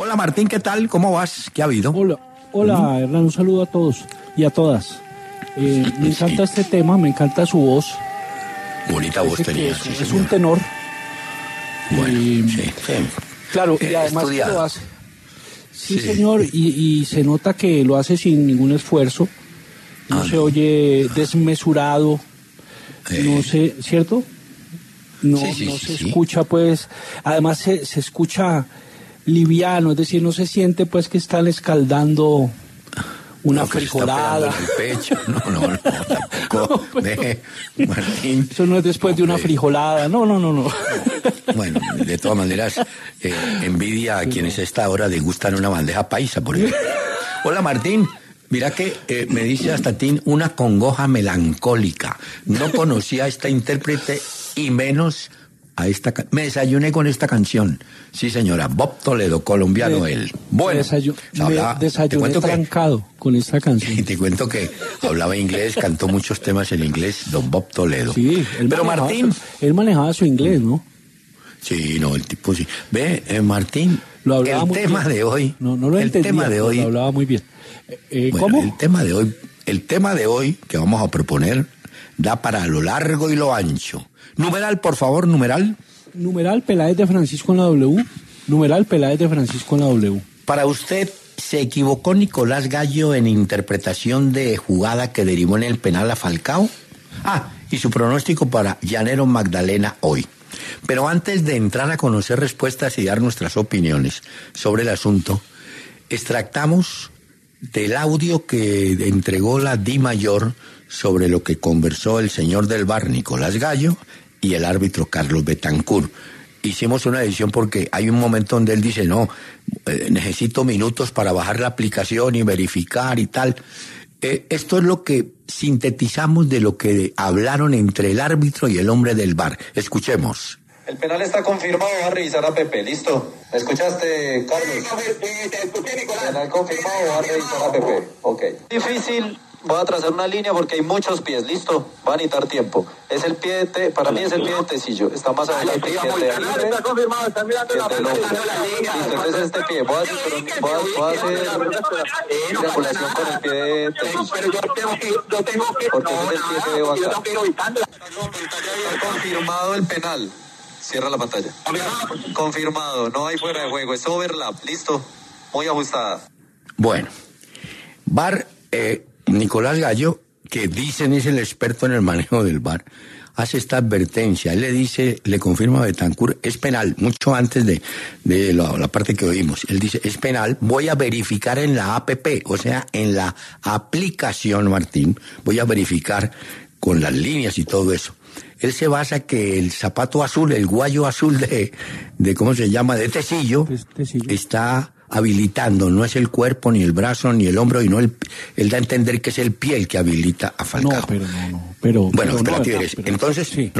Hola Martín, ¿qué tal? ¿Cómo vas? ¿Qué ha habido? Hola, Hernán, un saludo a todos y a todas. Me encanta este tema, me encanta su voz. Bonita voz tenía, sí, es un tenor. Bueno, sí. Claro, y además que lo hace. Sí, Sí. señor, y se nota que lo hace sin ningún esfuerzo. No se oye desmesurado. No sé, ¿cierto? No se escucha, pues. Además se escucha liviano, es decir, no se siente, pues, que están escaldando una frijolada. El pecho. No, tampoco. No, Martín. Eso no es después de una frijolada. No. Bueno, de todas maneras, envidia a quienes a esta hora degustan una bandeja paisa, por ejemplo. Hola Martín, mira que me dice hasta Tin una congoja melancólica. No conocía a esta intérprete y menos a esta. Me desayuné con esta canción. Sí, señora, Bob Toledo, colombiano él. Bueno, desayuné trancado con esta canción. Y te cuento que hablaba inglés, cantó muchos temas en inglés, don Bob Toledo. Sí, pero Martín, él manejaba su inglés, ¿no? Sí, no, el tipo sí. Ve, Martín, lo hablaba el tema bien. De hoy. No lo entendía, tema de hoy, lo hablaba muy bien. Bueno, ¿Cómo? El tema de hoy que vamos a proponer da para lo largo y lo ancho. Numeral, por favor, numeral. Numeral Peláez de Francisco en la W. Numeral Peláez de Francisco en la W. Para usted, ¿se equivocó Nicolás Gallo en interpretación de jugada que derivó en el penal a Falcao? Y su pronóstico para Llanero Magdalena hoy. Pero antes de entrar a conocer respuestas y dar nuestras opiniones sobre el asunto, extractamos del audio que entregó la Di Mayor sobre lo que conversó el señor del VAR, Nicolás Gallo, y el árbitro Carlos Betancur. Hicimos una edición porque hay un momento donde él dice, necesito minutos para bajar la aplicación y verificar y tal. Esto es lo que sintetizamos de lo que hablaron entre el árbitro y el hombre del VAR. Escuchemos. El penal está confirmado, va a revisar a Pepe, ¿listo? ¿Me escuchaste, Carlos? Sí, te escuché, Nicolás. Penal confirmado, va a revisar a Pepe. Ok. Difícil, voy a trazar una línea porque hay muchos pies, ¿listo? Va a necesitar tiempo. Es el pie para mí es el pie de Tecillo. Está más adelante que el de Aguirre. Está confirmado, están mirando la Listo, entonces este pie. Voy a hacer triangulación con el pie de Tecillo. Pero yo tengo que... Porque ese es el pie que veo acá. Yo tengo que ir ubicando. Está confirmado el penal. Cierra la pantalla. Confirmado, no hay fuera de juego, es overlap, listo, muy ajustada. Bueno, VAR, Nicolás Gallo, que dicen es el experto en el manejo del VAR, hace esta advertencia. Él le confirma a Betancur, es penal, mucho antes de la parte que oímos. Él dice, es penal, voy a verificar en la APP, o sea, en la aplicación, Martín, voy a verificar con las líneas y todo eso. Él se basa que el zapato azul, el guayo azul de ¿cómo se llama? De Tecillo, está habilitando, no es el cuerpo, ni el brazo, ni el hombro, y no él da a entender que es el pie el que habilita a Falcao. Bueno, espérate, entonces, sí.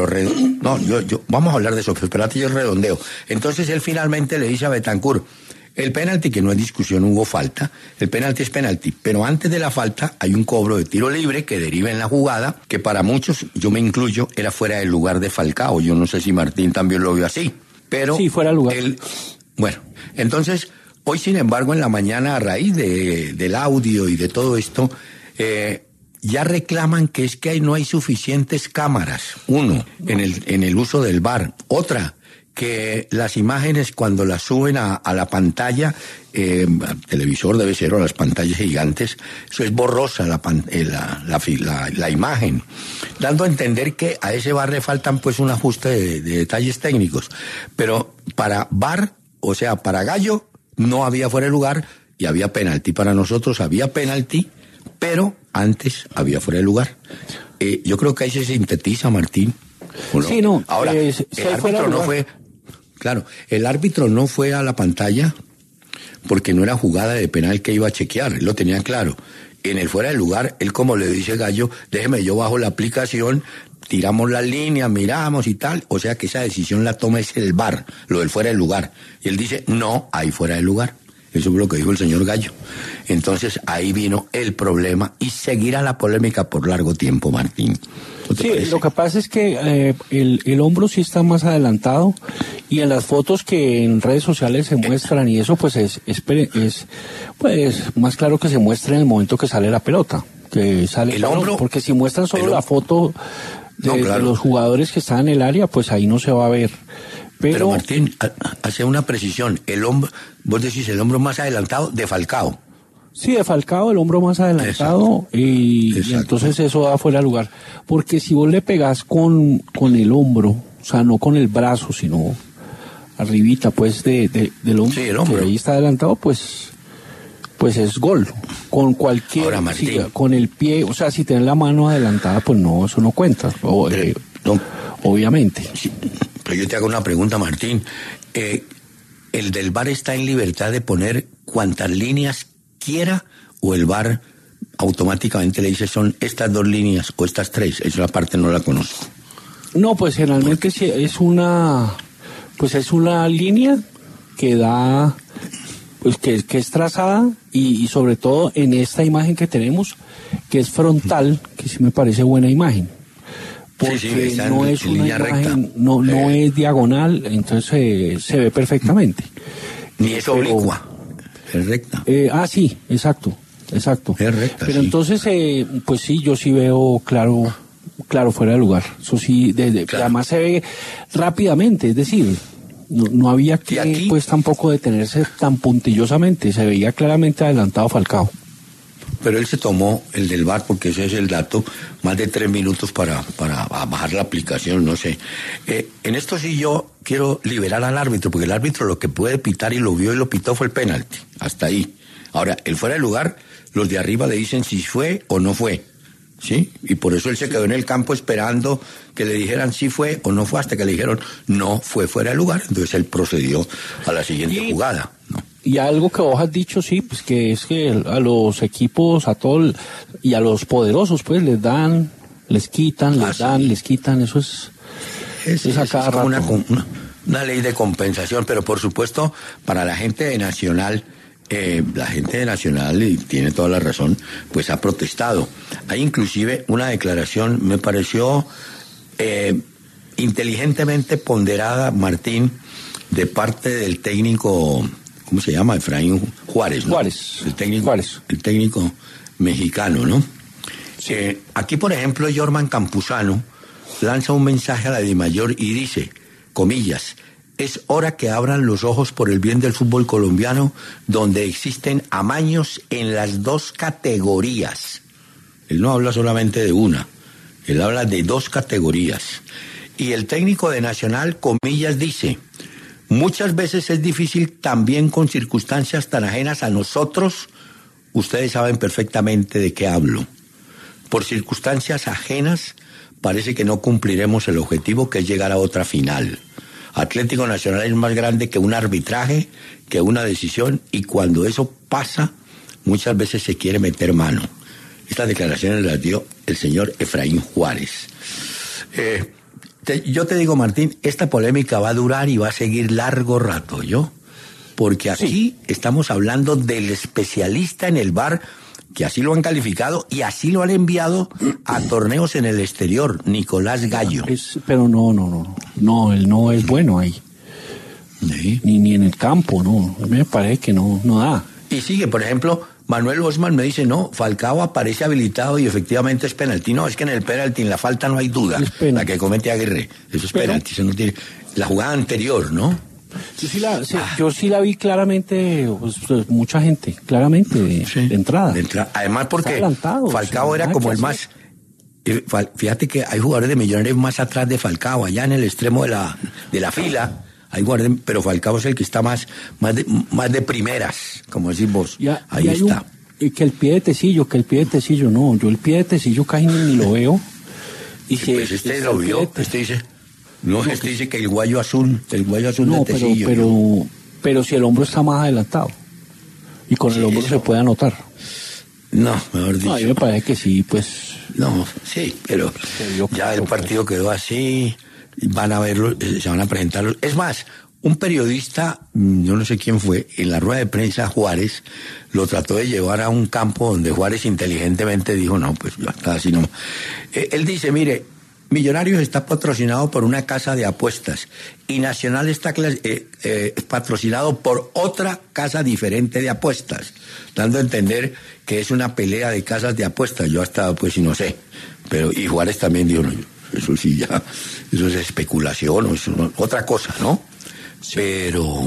Yo vamos a hablar de eso, pero espérate, yo redondeo. Entonces él finalmente le dice a Betancur, el penalti, que no es discusión, hubo falta, el penalti es penalti, pero antes de la falta hay un cobro de tiro libre que deriva en la jugada, que para muchos, yo me incluyo, era fuera del lugar de Falcao. Yo no sé si Martín también lo vio así, pero... Sí, fuera del lugar. Bueno, entonces, hoy sin embargo en la mañana, a raíz del audio y de todo esto, ya reclaman que es que no hay suficientes cámaras, en el uso del VAR, otra, que las imágenes cuando las suben a la pantalla, al televisor debe ser, o a las pantallas gigantes, eso es borrosa la imagen, dando a entender que a ese VAR le faltan pues un ajuste de detalles técnicos, pero para VAR, o sea, para Gallo, no había fuera de lugar y había penalti. Para nosotros había penalti, pero antes había fuera de lugar. Yo creo que ahí se sintetiza, Martín. ¿No? Sí, no. Ahora, el árbitro no fue... Claro, el árbitro no fue a la pantalla porque no era jugada de penal que iba a chequear, él lo tenía claro. En el fuera de lugar, él como le dice Gallo, déjeme yo bajo la aplicación, tiramos la línea, miramos y tal, o sea que esa decisión la toma es el VAR, lo del fuera de lugar. Y él dice, no hay fuera de lugar. Eso es lo que dijo el señor Gallo. Entonces ahí vino el problema y seguirá la polémica por largo tiempo, Martín. Sí, lo que pasa es que el hombro sí está más adelantado y en las fotos que en redes sociales se muestran y eso pues es pues más claro que se muestra en el momento que sale la pelota, que sale el hombro, porque si muestran solo la foto de los jugadores que están en el área, pues ahí no se va a ver. Pero Martín, hace una precisión, el hombro, vos decís el hombro más adelantado de Falcao. Sí, de Falcao, el hombro más adelantado, y entonces eso da fuera de lugar. Porque si vos le pegás con el hombro, o sea, no con el brazo, sino arribita, pues, del hombro, sí, el hombro, que ahí está adelantado, pues es gol. Con cualquier, ahora, Martín, con el pie, o sea, si tenés la mano adelantada, pues no, eso no cuenta, no, obviamente. Sí, pero yo te hago una pregunta, Martín. ¿El del VAR está en libertad de poner cuantas líneas quiera o el VAR automáticamente le dice son estas 2 líneas o estas 3? Esa parte no la conozco. No, pues generalmente es una línea que da, pues que es trazada y sobre todo en esta imagen que tenemos, que es frontal, que sí me parece buena imagen. Porque sí, no es una imagen recta. No es diagonal, entonces se ve perfectamente. Ni es oblicua. Es recta. Sí, exacto. Es recta. Pero sí. entonces, pues sí, yo sí veo claro fuera de lugar. Eso sí, claro. Además se ve rápidamente, es decir, no había que aquí, pues tampoco detenerse tan puntillosamente, se veía claramente adelantado Falcao. Pero él se tomó el del VAR, porque ese es el dato, más de 3 minutos para bajar la aplicación, no sé. En esto sí yo quiero liberar al árbitro, porque el árbitro lo que puede pitar y lo vio y lo pitó fue el penalti, hasta ahí. Ahora, el fuera de lugar, los de arriba le dicen si fue o no fue, ¿sí? Y por eso él se quedó en el campo esperando que le dijeran si fue o no fue, hasta que le dijeron no fue fuera de lugar, entonces él procedió a la siguiente jugada, ¿no? Y algo que vos has dicho, sí, pues que es que a los equipos, a todos y a los poderosos, pues les dan, les quitan, les quitan, eso es a cada rato. Una ley de compensación, pero por supuesto, para la gente de Nacional, y tiene toda la razón, pues ha protestado. Hay inclusive una declaración, me pareció inteligentemente ponderada, Martín, de parte del técnico, ¿cómo se llama? Efraín Juárez, ¿no? Juárez. El técnico mexicano, ¿no? Sí. Aquí, por ejemplo, Jorman Campuzano lanza un mensaje a la DIMAYOR y dice, comillas, es hora que abran los ojos por el bien del fútbol colombiano, donde existen amaños en las 2 categorías. Él no habla solamente de una, él habla de 2 categorías. Y el técnico de Nacional, comillas, dice, muchas veces es difícil también con circunstancias tan ajenas a nosotros, ustedes saben perfectamente de qué hablo. Por circunstancias ajenas parece que no cumpliremos el objetivo, que es llegar a otra final. Atlético Nacional es más grande que un arbitraje, que una decisión, y cuando eso pasa, muchas veces se quiere meter mano. Estas declaraciones las dio el señor Efraín Juárez. Yo te digo, Martín, esta polémica va a durar y va a seguir largo rato, porque aquí estamos hablando del especialista en el VAR, que así lo han calificado y así lo han enviado a torneos en el exterior, Nicolás Gallo. Pero no, él no es bueno ahí. ¿Sí? Ni en el campo, no, me parece que no da. Y sigue, por ejemplo, Manuel Osman me dice, no, Falcao aparece habilitado y efectivamente es penalti. No, es que en el penalti, en la falta no hay duda, la que comete Aguirre. Eso es penalti, eso no tiene... La jugada anterior, ¿no? Yo sí la vi claramente, pues, mucha gente, claramente, de entrada. Además porque Falcao era como el más... Fíjate que hay jugadores de Millonarios más atrás de Falcao, allá en el extremo de la fila, hay jugadores, pero Falcao es el que está más de primeras, como decís vos. Ahí está. Que el pie de Tecillo, no, yo el pie de Tecillo casi ni lo veo. Y pues este lo vio, este dice... No, este dice que el guayo azul de Tecillo. Pero si el hombro está más adelantado y con el hombro se puede anotar. No, mejor dicho. No, a mí me parece que sí, pues. No, sí, pero ya el partido quedó así, van a verlo, se van a presentarlo. Es más, un periodista, yo no sé quién fue, en la rueda de prensa Juárez, lo trató de llevar a un campo donde Juárez inteligentemente dijo, no, pues ya está así nomás. Él dice, mire, Millonarios está patrocinado por una casa de apuestas y Nacional está patrocinado por otra casa diferente de apuestas, dando a entender que es una pelea de casas de apuestas. Yo hasta, pues, no sé, pero y Juárez también dijo, no, eso sí ya, eso es especulación, o eso, otra cosa, ¿no? Sí. Pero,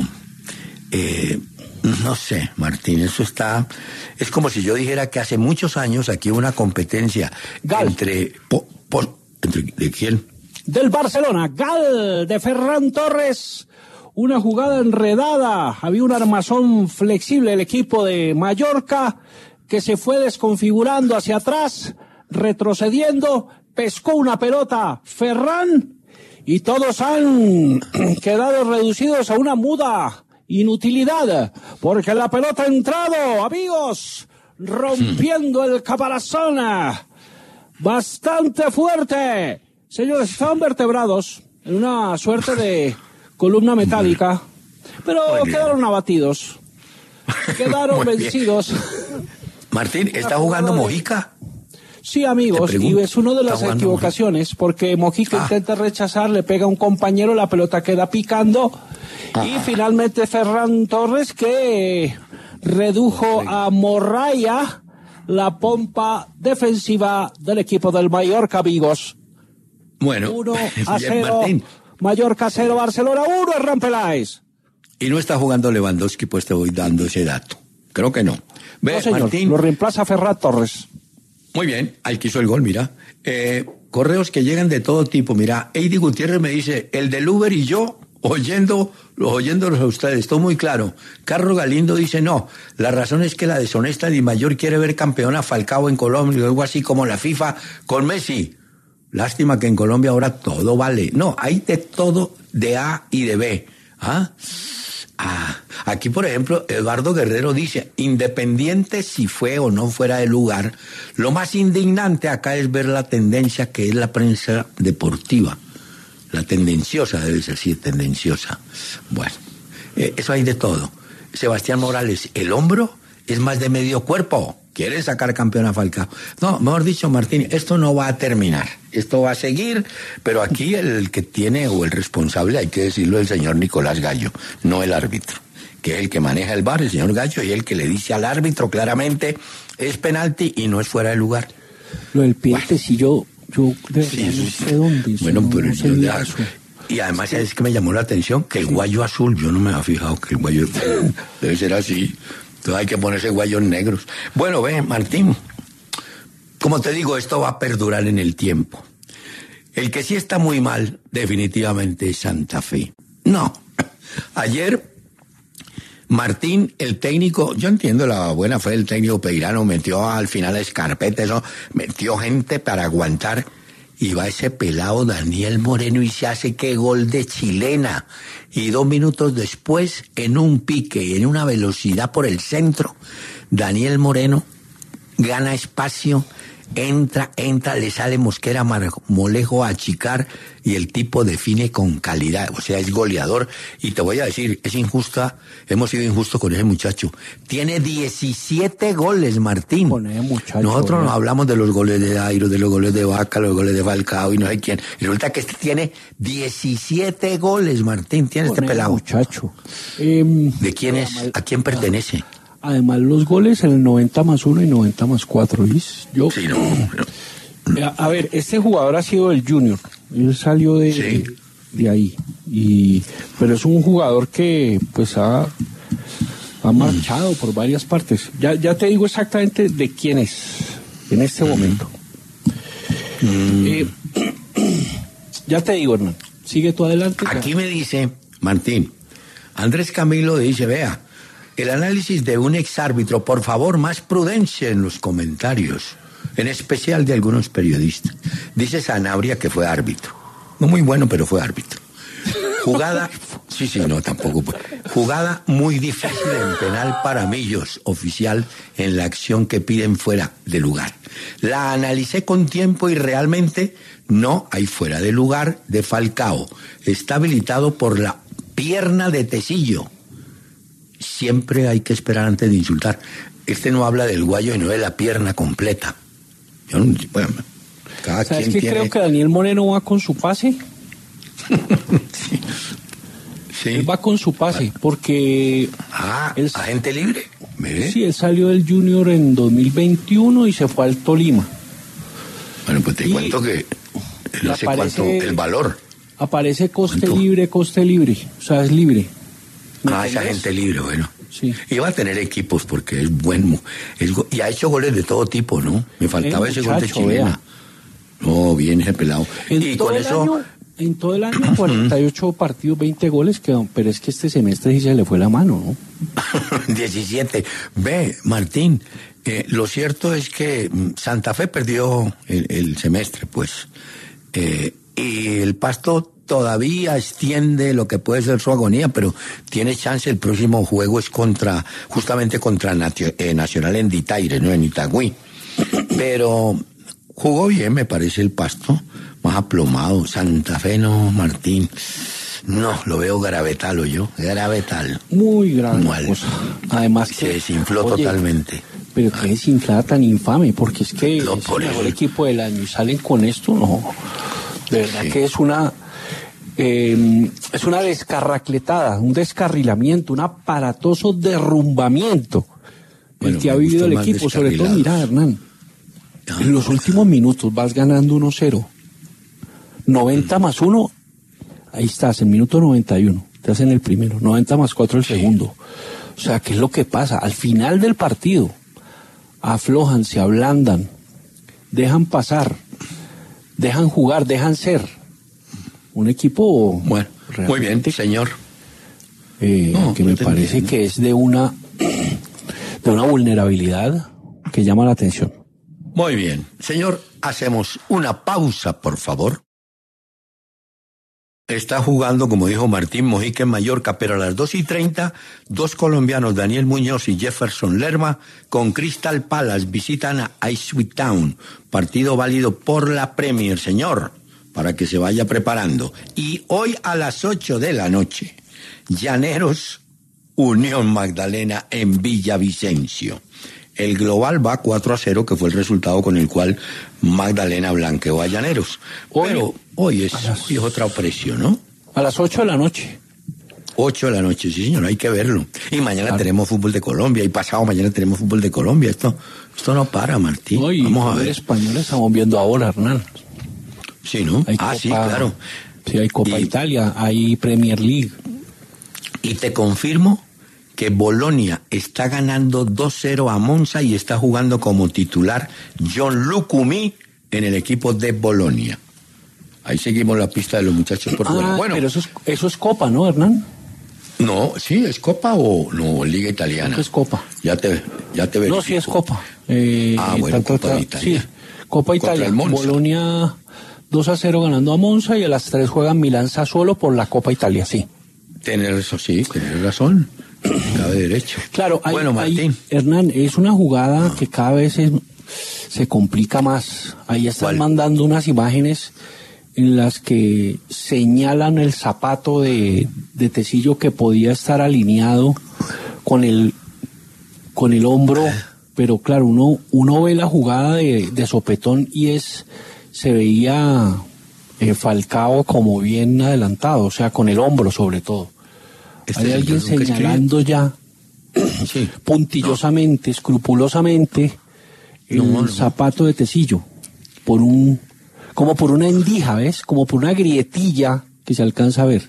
no sé, Martín, eso está, es como si yo dijera que hace muchos años aquí hubo una competencia entre... ¿De quién? Del Barcelona, Gal de Ferran Torres, una jugada enredada, había un armazón flexible el equipo de Mallorca que se fue desconfigurando hacia atrás, retrocediendo, pescó una pelota Ferran y todos han quedado reducidos a una muda inutilidad, porque la pelota ha entrado, amigos, rompiendo el caparazón. Bastante fuerte. Señores, estaban vertebrados en una suerte de columna metálica, pero quedaron abatidos. Quedaron vencidos. Martín, ¿está jugando Mojica? Sí, amigos, y es una de las equivocaciones, porque Mojica intenta rechazar, le pega a un compañero, la pelota queda picando, y finalmente Ferran Torres, que redujo a Morralla la pompa defensiva del equipo del Mallorca, amigos. Bueno, 1-0, Mallorca 0, Barcelona 1, Hernán Peláez. Y no está jugando Lewandowski, pues te voy dando ese dato. Creo que no. Ve, no, señor, Martín, lo reemplaza Ferran Torres. Muy bien, al que hizo el gol, mira. Correos que llegan de todo tipo, mira. Eddie Gutiérrez me dice, el del Uber y yo, oyéndolos a ustedes, todo muy claro. Carlos Galindo dice, no, la razón es que la deshonesta Di Mayor quiere ver campeón a Falcao en Colombia, algo así como la FIFA con Messi. Lástima que en Colombia ahora todo vale. No, hay de todo, de A y de B. Aquí, por ejemplo, Eduardo Guerrero dice, independiente si fue o no fuera de lugar, lo más indignante acá es ver la tendencia que es la prensa deportiva. La tendenciosa, debe ser así, tendenciosa. Bueno, eso hay de todo. Sebastián Morales, el hombro es más de medio cuerpo. Quieren sacar campeón a Falcao. No, mejor dicho, Martín, esto no va a terminar. Esto va a seguir, pero aquí el que tiene, o el responsable, hay que decirlo, el señor Nicolás Gallo, no el árbitro, que es el que maneja el VAR, el señor Gallo, y el que le dice al árbitro claramente, es penalti y no es fuera de lugar. Lo del penalti, si yo de verdad no sé dónde. Bueno, no, pero yo ya, y además es que me llamó la atención que el guayo azul, yo no me había fijado que el guayo debe ser así. Entonces hay que ponerse guayos negros. Bueno, ve, Martín, como te digo, esto va a perdurar en el tiempo. El que sí está muy mal, definitivamente, es Santa Fe. No, ayer Martín, el técnico, yo entiendo la buena fe del técnico Peirano, metió al final a Escarpeta, eso, metió gente para aguantar, y va ese pelado Daniel Moreno y se hace que gol de chilena, y 2 minutos después, en un pique y en una velocidad por el centro, Daniel Moreno gana espacio, entra, le sale Mosquera Molejo a achicar y el tipo define con calidad, o sea, es goleador. Y te voy a decir, es injusta, hemos sido injustos con ese muchacho. Tiene 17 goles, Martín. Con ese muchacho, nosotros nos hablamos de los goles de Dairo, de los goles de Vaca, los goles de Falcao y no sé quién. Y resulta que este tiene 17 goles, Martín, tiene este pelado. Muchacho. ¿De quién es? ¿A quién pertenece? Además, los goles en el 90+1 y 90+4, ¿viste? Sí, no. A ver, este jugador ha sido el Junior. Él salió de ahí. Pero es un jugador que, pues, ha marchado por varias partes. Ya te digo exactamente de quién es en este momento. Ya te digo, Hernán. Sigue tú adelante. Aquí me dice, Martín, Andrés Camilo dice, vea, el análisis de un exárbitro, por favor, más prudencia en los comentarios, en especial de algunos periodistas. Dice Sanabria que fue árbitro. No muy bueno, pero fue árbitro. Jugada, tampoco. Jugada muy difícil en penal para Millos, oficial en la acción que piden fuera de lugar. La analicé con tiempo y realmente no hay fuera de lugar de Falcao. Está habilitado por pierna de Tecillo. Siempre hay que esperar antes de insultar. Este no habla del guayo y no de la pierna completa. Yo no, bueno, cada ¿sabes quien qué? tiene... Creo que Daniel Moreno va con su pase. Sí. Sí. Él va con su pase, porque... él, agente libre. ¿Ve? Sí, él salió del Junior en 2021 y se fue al Tolima. Bueno, pues te cuento que no sé cuánto el valor. Aparece coste libre. O sea, es libre. Es agente libre, bueno. Sí. Y va a tener equipos porque es bueno. Y ha hecho goles de todo tipo, ¿no? Me faltaba ese gol de Chilena. No, bien ese pelado. Y con eso... En todo el año, 48 partidos, 20 goles, pero es que este semestre sí se le fue la mano, ¿no? 17. Ve, Martín, lo cierto es que Santa Fe perdió el semestre, pues. Y el Pasto todavía extiende lo que puede ser su agonía, pero tiene chance. El próximo juego es justamente contra Nacional en Ditaire, ¿no? En Itagüí. Pero jugó bien, me parece, el Pasto. Más aplomado. Santa Fe no, Martín. No, lo veo gravetal, gravetal. Muy grave. Además se desinfló totalmente. Pero qué desinflada tan infame, porque es que es el mejor equipo del año y salen con esto, no. De verdad que es una descarracletada, un descarrilamiento, un aparatoso derrumbamiento el que ha vivido el equipo. Sobre todo, mira, Hernán, en los últimos minutos vas ganando 1-0. 90 más 1, ahí estás, en minuto 91, te hacen el primero, 90 más 4 el segundo. O sea, ¿qué es lo que pasa? Al final del partido, aflojan, se ablandan, dejan pasar, dejan jugar, dejan ser. Un equipo... Bueno, muy bien, señor. Que me parece que es de una vulnerabilidad que llama la atención. Muy bien. Señor, hacemos una pausa, por favor. Está jugando, como dijo Martín Mojica, en Mallorca, pero a las 2:30, dos colombianos, Daniel Muñoz y Jefferson Lerma, con Crystal Palace, visitan a Ipswich Town. Partido válido por la Premier, señor, para que se vaya preparando. Y hoy a las 8 de la noche, Llaneros, Unión Magdalena en Villavicencio. El global va 4-0, que fue el resultado con el cual Magdalena blanqueó a Llaneros. Pero hoy es otra presión, ¿no? A las 8 de la noche. 8 de la noche, sí, señor, hay que verlo. Y mañana tenemos fútbol de Colombia, y pasado mañana tenemos fútbol de Colombia. Esto no para, Martín. Vamos a ver. Español estamos viendo ahora, Hernán. Sí, ¿no? Sí, claro. Sí, hay Copa Italia, hay Premier League. Y te confirmo que Bolonia está ganando 2-0 a Monza y está jugando como titular John Lucumí en el equipo de Bolonia. Ahí seguimos la pista de los muchachos por fuera. Bueno, pero eso es Copa, ¿no, Hernán? No, sí, ¿es Copa o no? Liga Italiana. Es Copa. Ya te verifico. No, sí es Copa. Bueno, Copa de Italia. Sí, Copa Italia. Bolonia 2-0 ganando a Monza y a las 3 juegan Milán Sassuolo por la Copa Italia, sí. Tienes razón. Cabe derecho. Claro, bueno, Martín. Hernán, es una jugada que cada vez se complica más. Ahí están mandando unas imágenes en las que señalan el zapato de Tecillo que podía estar alineado con el hombro, pero claro, uno ve la jugada de sopetón y se veía Falcao como bien adelantado, o sea, con el hombro sobre todo. Hay alguien señalando ya puntillosamente, escrupulosamente el zapato de Tecillo como por una endija, ¿ves? Como por una grietilla que se alcanza a ver.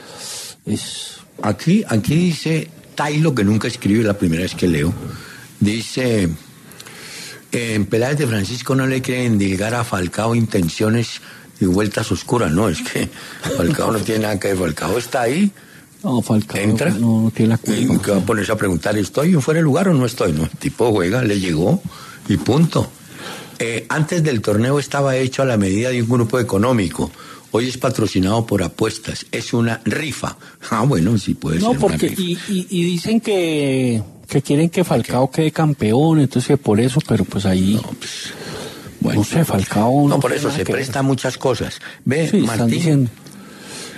Aquí dice Tailo, que nunca escribe, la primera vez que leo, dice: en Peláez de Francisco no le quieren endilgar a Falcao intenciones y vueltas oscuras. No, es que Falcao no tiene nada que ver. Falcao está ahí. No, Falcao entra, no tiene la culpa. ¿Y qué va a ponerse a preguntar? ¿Estoy en fuera de lugar o no estoy? No, el tipo juega, le llegó y punto. Antes del torneo estaba hecho a la medida de un grupo económico. Hoy es patrocinado por apuestas. Es una rifa. Bueno, sí puede ser. No, porque y dicen que quieren que Falcao quede campeón, entonces por eso, pero pues ahí... No sé, Falcao... No, por eso se presta muchas cosas. Ve, sí, Martín,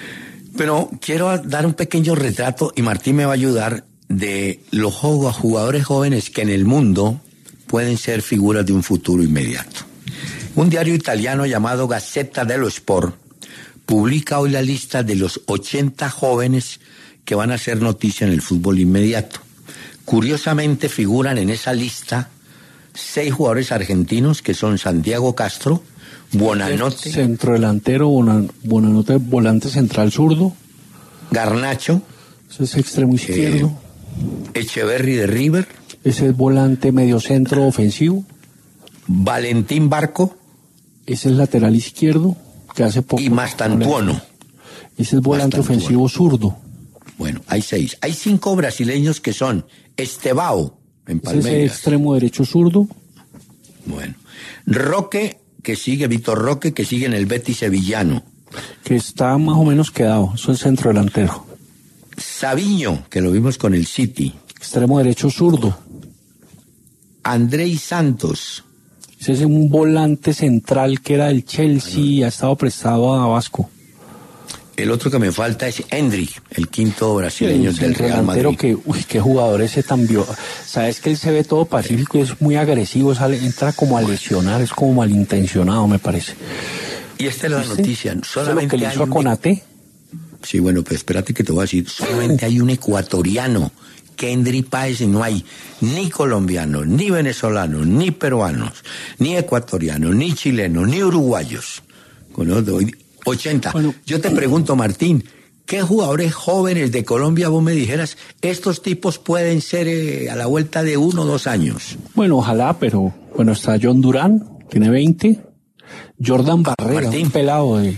Pero quiero dar un pequeño retrato, y Martín me va a ayudar, de los jugadores jóvenes que en el mundo pueden ser figuras de un futuro inmediato. Un diario italiano llamado Gazzetta dello Sport publica hoy la lista de los 80 jóvenes que van a hacer noticia en el fútbol inmediato. Curiosamente figuran en esa lista 6 jugadores argentinos, que son Santiago Castro, Buonanotte, centrodelantero, Buonanotte, volante central zurdo, Garnacho, ese es extremo izquierdo, Echeverri de River, ese es volante mediocentro ofensivo, Valentín Barco, ese es lateral izquierdo, que hace poco, y Mastantuono, ese es volante ofensivo zurdo. Bueno, hay 6. Hay 5 brasileños que son Estevao, en Palmeiras. Ese es extremo derecho zurdo. Bueno, Víctor Roque, que sigue en el Betis sevillano. Que está más o menos quedado, eso es centro delantero. Savinho, que lo vimos con el City. Extremo derecho zurdo. Andrei Santos. Ese es un volante central que era del Chelsea y ha estado prestado a Vasco. El otro que me falta es Endrick, el quinto brasileño del Real Madrid. Qué jugador ese tan sabes que él se ve todo pacífico y es muy agresivo, entra como a lesionar, es como malintencionado, me parece. Y esta es la noticia, solamente lo que le hizo a Konaté. Sí, bueno, pues espérate que te voy a decir, solamente hay un ecuatoriano, Kendry Páez, y no hay ni colombianos, ni venezolanos, ni peruanos, ni ecuatorianos, ni chilenos, ni uruguayos. Con 80. Bueno, yo te pregunto, Martín, ¿qué jugadores jóvenes de Colombia vos me dijeras, estos tipos pueden ser a la vuelta de 1 o 2 años? Bueno, ojalá, pero bueno, está John Durán, tiene 20, Jordan Barrera, Martín. Un pelado de...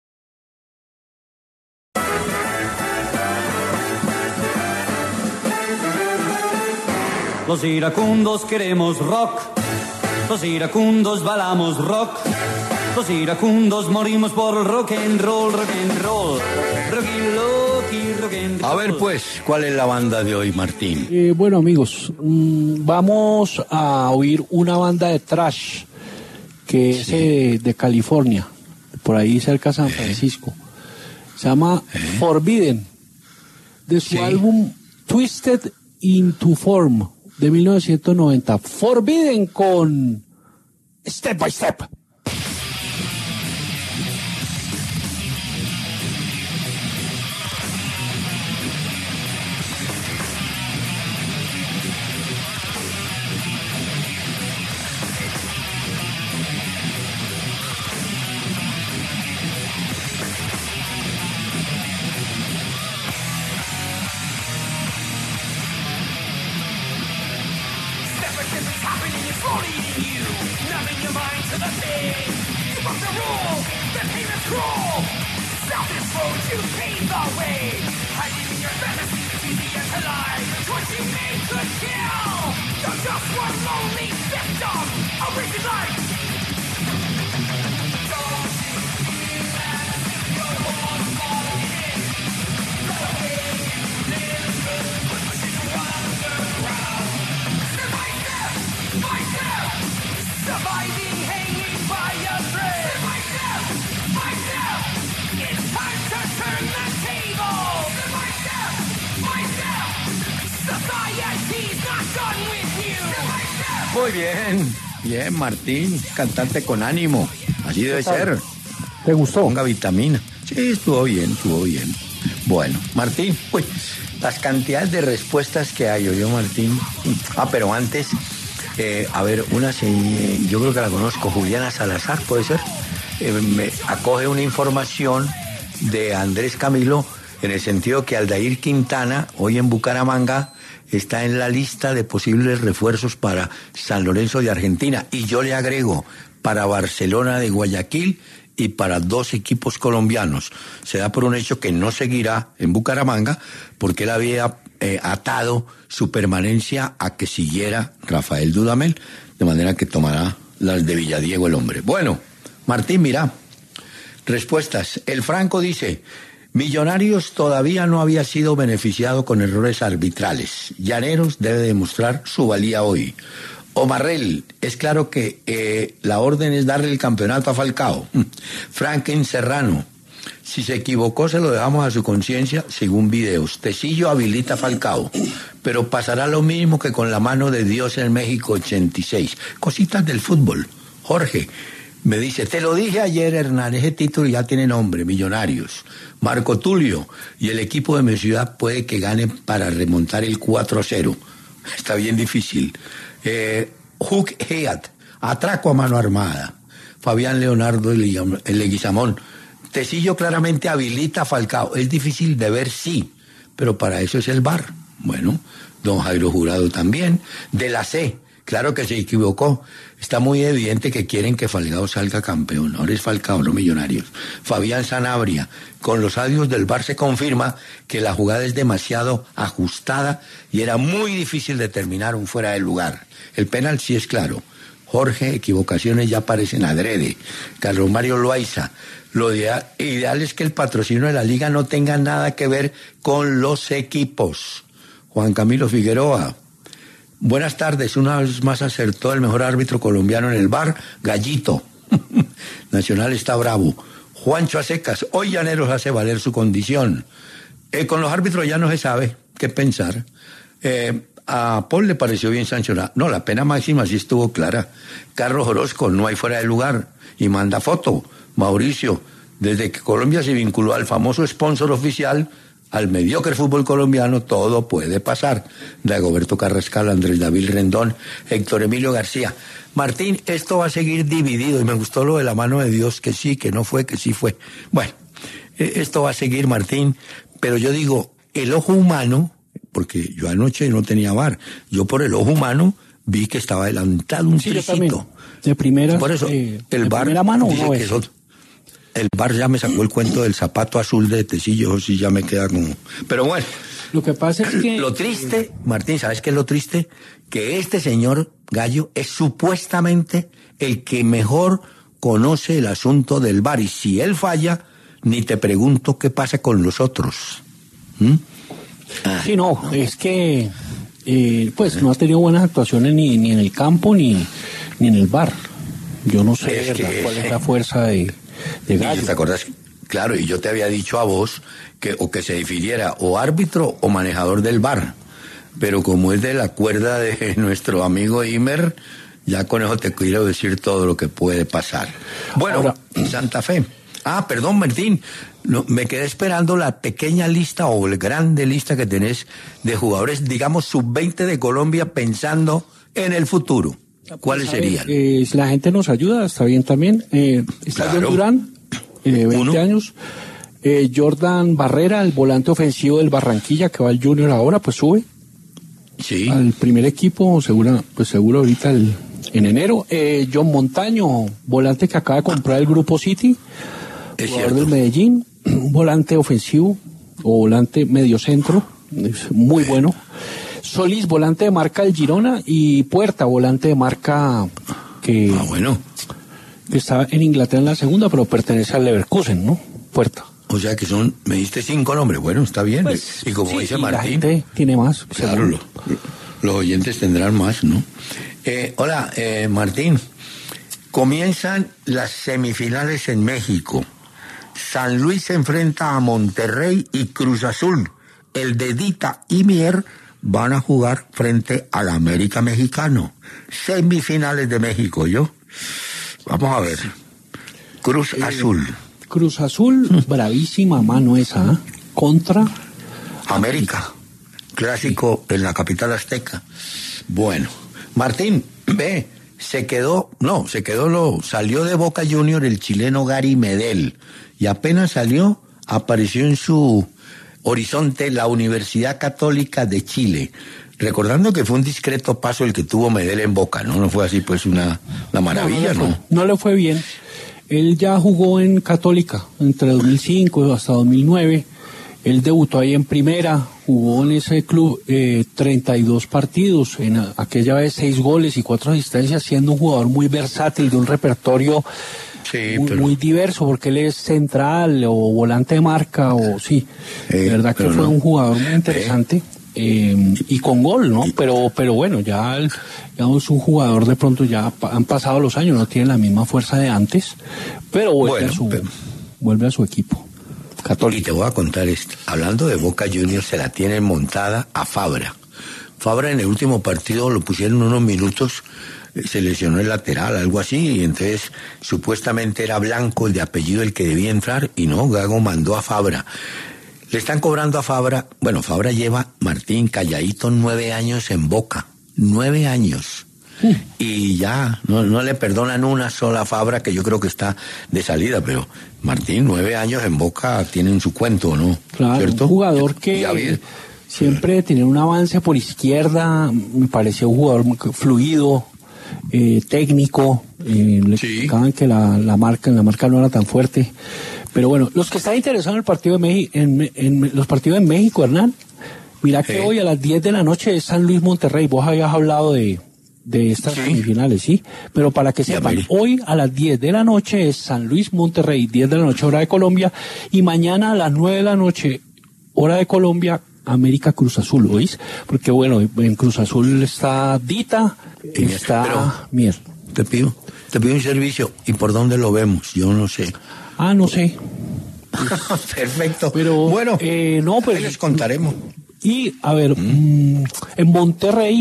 Los iracundos queremos rock, los iracundos bailamos rock. Los iracundos morimos por rock and roll, rock and roll. Rock and roll. A ver pues, ¿cuál es la banda de hoy, Martín? Bueno, amigos, vamos a oír una banda de thrash que es de California, por ahí cerca de San Francisco. Se llama Forbidden, de su álbum Twisted into Form de 1990. Forbidden con Step by Step. Muy bien, bien, Martín, cantante con ánimo, así debe ser. ¿Te gustó? Ponga vitamina. Sí, estuvo bien. Bueno, Martín, pues, las cantidades de respuestas que hay, yo, Martín. Pero antes, a ver, yo creo que la conozco, Juliana Salazar, ¿puede ser? Me acoge una información de Andrés Camilo, en el sentido que Aldair Quintana, hoy en Bucaramanga, está en la lista de posibles refuerzos para San Lorenzo de Argentina. Y yo le agrego, para Barcelona de Guayaquil y para 2 equipos colombianos. Se da por un hecho que no seguirá en Bucaramanga, porque él había atado su permanencia a que siguiera Rafael Dudamel, de manera que tomará las de Villadiego el hombre. Bueno, Martín, mira, respuestas. El Franco dice: Millonarios todavía no había sido beneficiado con errores arbitrales. Llaneros debe demostrar su valía hoy. Omarrel, es claro que la orden es darle el campeonato a Falcao. Franken Serrano, Si se equivocó, se lo dejamos a su conciencia según videos. Tecillo habilita a Falcao, pero pasará lo mismo que con la mano de Dios en México 86. Cositas del fútbol. Jorge me dice, te lo dije ayer, Hernán, ese título ya tiene nombre, Millonarios. Marco Tulio, y el equipo de mi ciudad puede que gane para remontar el 4-0. Está bien difícil. Hug Heat, atraco a mano armada. Fabián Leonardo Leguizamón. Tecillo claramente habilita a Falcao. Es difícil de ver, sí, pero para eso es el VAR. Bueno, don Jairo Jurado también. De la C, claro que se equivocó. Está muy evidente que quieren que Falcao salga campeón. Ahora es Falcao, no Millonarios. Fabián Sanabria, con los audios del VAR se confirma que la jugada es demasiado ajustada y era muy difícil determinar un fuera de lugar. El penal sí es claro. Jorge, equivocaciones ya parecen adrede. Carlos Mario Loaiza, lo ideal es que el patrocinio de la liga no tenga nada que ver con los equipos. Juan Camilo Figueroa, buenas tardes, una vez más acertó el mejor árbitro colombiano en el VAR, Gallito. Nacional está bravo. Juancho Acecas, hoy Llaneros hace valer su condición. Con los árbitros ya no se sabe qué pensar. A Paul le pareció bien sancionado. No, la pena máxima sí estuvo clara. Carlos Orozco, no hay fuera de lugar. Y manda foto. Mauricio, desde que Colombia se vinculó al famoso sponsor oficial, al mediocre fútbol colombiano, todo puede pasar. Dagoberto Carrascal, Andrés David Rendón, Héctor Emilio García. Martín, esto va a seguir dividido. Y me gustó lo de la mano de Dios, que sí, que no fue, que sí fue. Bueno, esto va a seguir, Martín. Pero yo digo, el ojo humano, porque yo anoche no tenía VAR, yo por el ojo humano vi que estaba adelantado un tricito. De primera, por eso, el VAR mano dice que eso, el VAR ya me sacó el cuento del zapato azul de Tecillo, sí ya me queda como... Pero bueno, lo que pasa es que... Lo triste, Martín, ¿sabes qué es lo triste? Que este señor Gallo es supuestamente el que mejor conoce el asunto del VAR, y si él falla, ni te pregunto qué pasa con los otros. Sí, no, es que pues no ha tenido buenas actuaciones ni en el campo ni en el VAR. Yo no sé cuál es la fuerza de Gallo. ¿Te acuerdas? Claro, y yo te había dicho a vos que se definiera o árbitro o manejador del VAR, pero como es de la cuerda de nuestro amigo Imer, ya con eso te quiero decir todo lo que puede pasar. Bueno, ahora, Santa Fe. Perdón, Martín, no, me quedé esperando la pequeña lista o la grande lista que tenés de jugadores, digamos, sub-20 de Colombia pensando en el futuro. ¿Cuáles serían? Si la gente nos ayuda, está bien también. Está John Durán, 20 años. Jordan Barrera, el volante ofensivo del Barranquilla, que va al Junior ahora, pues sube. Sí. Al primer equipo, seguro ahorita en enero. John Montaño, volante que acaba de comprar el Grupo City. Es jugador cierto. del Medellín, un volante ofensivo o volante mediocentro, es muy bueno. Solís, volante de marca del Girona, y Puerta, volante de marca que está en Inglaterra en la segunda, pero pertenece al Leverkusen, ¿no? Puerta. O sea que me diste 5 nombres, bueno, está bien. Pues, y como dice Martín, la gente tiene más. Claro, los oyentes tendrán más, ¿no? Hola, Martín, comienzan las semifinales en México. San Luis se enfrenta a Monterrey y Cruz Azul. El de Dita y Mier van a jugar frente al América Mexicano. Semifinales de México, ¿yo? Vamos a ver. Cruz Azul. Cruz Azul, bravísima mano esa, contra América. Clásico en la capital azteca. Bueno, Martín, salió de Boca Junior el chileno Gary Medel, y apenas salió, apareció en su horizonte la Universidad Católica de Chile, recordando que fue un discreto paso el que tuvo Medel en Boca, ¿no? No fue así pues una maravilla, ¿no? No le fue bien. Él ya jugó en Católica entre 2005 hasta 2009. Él debutó ahí en primera, jugó en ese club 32 partidos, en aquella vez 6 goles y 4 asistencias, siendo un jugador muy versátil, de un repertorio muy diverso, porque él es central o volante de marca, de verdad que fue un jugador muy interesante. Y con gol, ¿no? Pero bueno, ya es un jugador, de pronto ya han pasado los años, no tiene la misma fuerza de antes, pero vuelve a su equipo. Y te voy a contar esto. Hablando de Boca Juniors, se la tienen montada a Fabra. Fabra en el último partido lo pusieron unos minutos, se lesionó el lateral, algo así, y entonces supuestamente era Blanco el de apellido el que debía entrar, y no, Gago mandó a Fabra. Le están cobrando a Fabra, bueno, Fabra lleva, Martín, calladito, 9 años en Boca, 9 años. Y ya, no le perdonan una sola Fabra, que yo creo que está de salida, pero Martín, 9 años en Boca tienen su cuento, ¿no? Claro, ¿cierto? Un jugador que siempre tenía un avance por izquierda, me pareció un jugador muy fluido, técnico, le explicaban que la marca no era tan fuerte. Pero bueno, los que están interesados en el partido de México, en los partidos en México, Hernán, mira que hoy a las 10 de la noche es San Luis Monterrey. Vos habías hablado de estas semifinales, ¿sí? Pero para que sepan, hoy a las 10 de la noche es San Luis Monterrey, 10 de la noche hora de Colombia, y mañana a las 9 de la noche hora de Colombia, América Cruz Azul, ¿oís? Porque bueno, en Cruz Azul está Dita, está Mier. Te pido un servicio, ¿y por dónde lo vemos? Yo no sé. No sé. Perfecto. Pero bueno, no, pues les contaremos. Y a ver, en Monterrey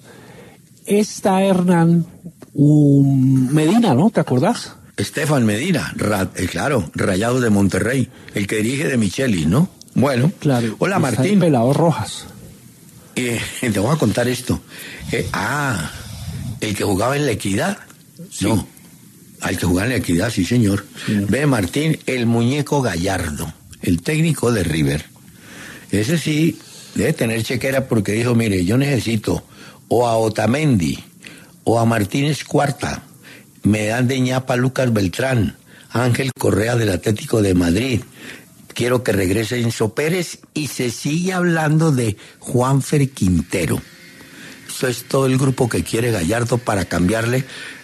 está Hernán Medina, ¿no? ¿Te acordás? Estefan Medina, claro, Rayados de Monterrey, el que dirige de Michelis, ¿no? Bueno, claro. Hola Martín. El pelado Rojas. Te voy a contar esto. El que jugaba en La Equidad. Sí. No, al que jugaba en La Equidad, sí señor. Sí. Ve Martín, el muñeco Gallardo, el técnico de River. Ese sí debe tener chequera porque dijo, mire, yo necesito o a Otamendi o a Martínez Cuarta, me dan de ñapa Lucas Beltrán, Ángel Correa del Atlético de Madrid, quiero que regrese Enzo Pérez, y se sigue hablando de Juanfer Quintero. Eso es todo el grupo que quiere Gallardo para cambiarle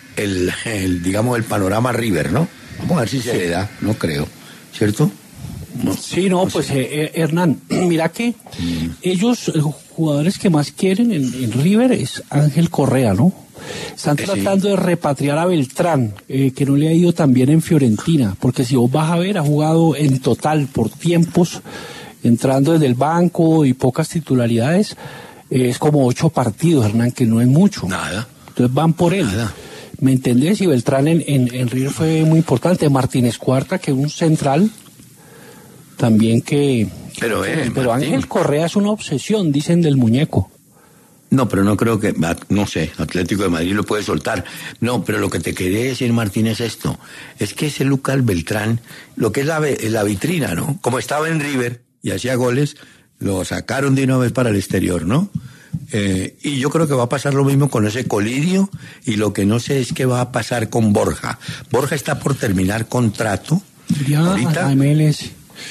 el panorama a River, ¿no? Vamos a ver si se le da, no creo, ¿cierto? No, sí, no, pues Hernán, mira que ellos, los jugadores que más quieren en River es Ángel Correa, ¿no? Están tratando de repatriar a Beltrán, que no le ha ido tan bien en Fiorentina, porque si vos vas a ver, ha jugado en total por tiempos, entrando desde el banco y pocas titularidades, es como 8 partidos, Hernán, que no es mucho. Nada. Entonces van por él. Nada. ¿Me entendés? Y Beltrán en River fue muy importante. Martínez Cuarta, que es un central, también que... Pero Ángel Correa es una obsesión, dicen, del muñeco. No, pero no creo que, no sé, Atlético de Madrid lo puede soltar. No, pero lo que te quería decir, Martín, es esto. Es que ese Lucas Beltrán, lo que es la vitrina, ¿no? Como estaba en River y hacía goles, lo sacaron de una vez para el exterior, ¿no? Y yo creo que va a pasar lo mismo con ese Colidio, y lo que no sé es qué va a pasar con Borja. Borja está por terminar contrato. Ya, ahorita, a MLS.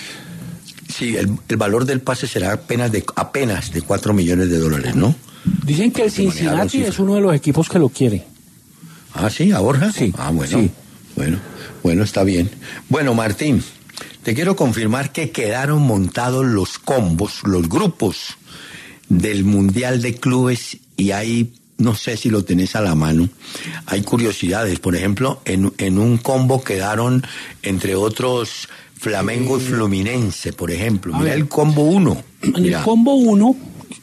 Sí, el valor del pase será apenas de $4 millones, ¿no? Dicen que el Cincinnati es uno de los equipos que lo quiere. ¿Ah, sí? ¿A Borja? Sí. Ah, bueno. Sí. Bueno, está bien. Bueno, Martín, te quiero confirmar que quedaron montados los combos, los grupos del Mundial de Clubes, y ahí, no sé si lo tenés a la mano, hay curiosidades. Por ejemplo, en un combo quedaron, entre otros, Flamengo y Fluminense, por ejemplo. Mira el combo 1. En el combo 1,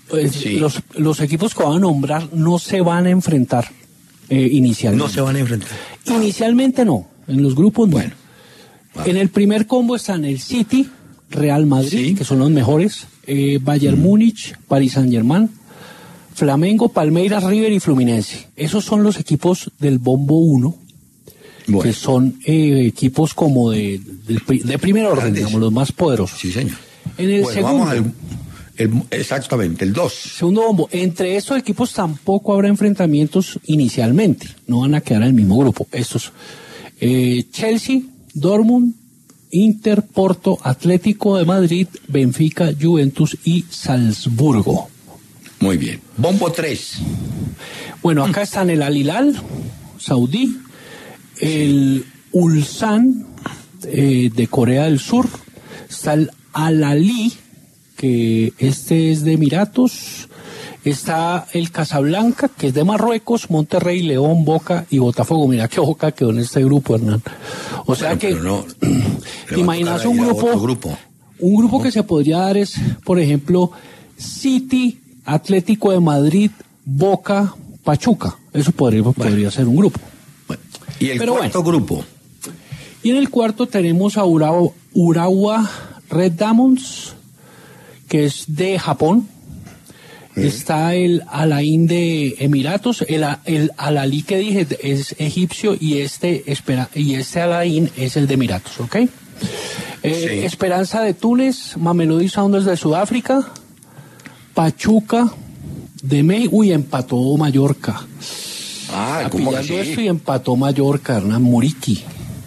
los equipos que van a nombrar no se van a enfrentar inicialmente. No se van a enfrentar. Inicialmente no, en los grupos no. Bueno. En el primer combo están el City, Real Madrid, que son los mejores, Bayern Múnich, Paris Saint-Germain, Flamengo, Palmeiras, River y Fluminense. Esos son los equipos del bombo 1, que son equipos como de primer orden, digamos, los más poderosos. Sí, señor. En el segundo... Vamos exactamente, el 2. Segundo bombo. Entre estos equipos tampoco habrá enfrentamientos inicialmente. No van a quedar en el mismo grupo. Estos, Chelsea, Dortmund, Inter, Porto, Atlético de Madrid, Benfica, Juventus y Salzburgo. Muy bien. Bombo 3. Bueno, acá están el Al Hilal, Saudí, el Ulsan de Corea del Sur, está el Al Ahly, que este es de Emiratos, está el Casablanca, que es de Marruecos, Monterrey, León, Boca y Botafogo. Mira que Boca quedó en este grupo, Hernán. O sea que, imaginas un grupo Un grupo que se podría dar es, por ejemplo, City, Atlético de Madrid, Boca, Pachuca. Eso podría ser un grupo. Bueno. ¿Y el cuarto grupo? Y en el cuarto tenemos a Urawa Red Diamonds, que es de Japón. Está el Al-Ain de Emiratos, el Al-Ali que dije es egipcio y este Al-Ain es el de Emiratos, ¿ok? Esperanza de Túnez, Mamelodi Sundowns de Sudáfrica, Pachuca de México, empató Mallorca. ¿Cómo así? Esto y empató Mallorca, Hernán Muriqui.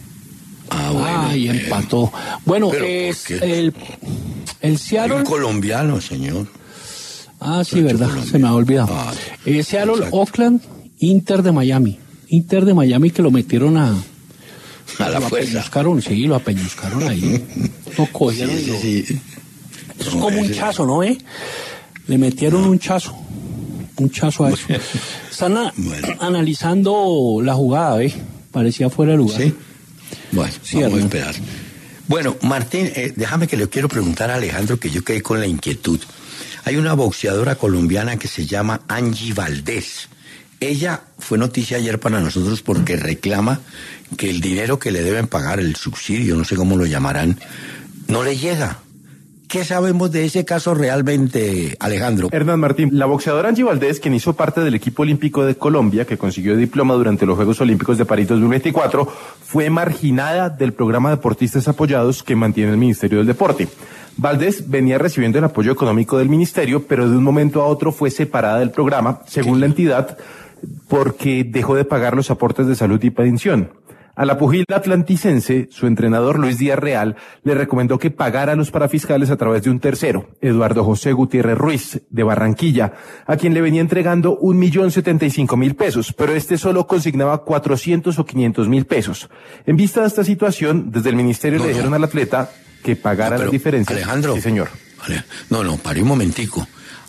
Bueno. Empató. Bueno, es el Seattle. Un colombiano, señor. Sí, verdad, se me ha olvidado. Seattle, Oakland, Inter de Miami. Inter de Miami que lo metieron a la fuerza. Lo apeñuscaron ahí. Lo cogieron sí. Es como un chazo, ¿no, Le metieron un chazo a eso. Están analizando la jugada, parecía fuera de lugar. Sí. Bueno, vamos a esperar. Bueno, Martín, déjame que le quiero preguntar a Alejandro, que yo quedé con la inquietud. Hay una boxeadora colombiana que se llama Angie Valdés. Ella fue noticia ayer para nosotros porque reclama que el dinero que le deben pagar, el subsidio, no sé cómo lo llamarán, no le llega. ¿Qué sabemos de ese caso realmente, Alejandro? Hernán Martín, la boxeadora Angie Valdés, quien hizo parte del equipo olímpico de Colombia, que consiguió diploma durante los Juegos Olímpicos de París 2024, fue marginada del programa Deportistas Apoyados que mantiene el Ministerio del Deporte. Valdés venía recibiendo el apoyo económico del ministerio, pero de un momento a otro fue separada del programa, según la entidad, porque dejó de pagar los aportes de salud y pensión. A la pugil atlanticense, su entrenador Luis Díaz Real le recomendó que pagara a los parafiscales a través de un tercero, Eduardo José Gutiérrez Ruiz, de Barranquilla, a quien le venía entregando 1.075.000 pesos, pero este solo consignaba 400 o 500.000 pesos. En vista de esta situación, desde el ministerio le dijeron al atleta que pagara las diferencias. Alejandro. Sí, señor. Paré un momentico.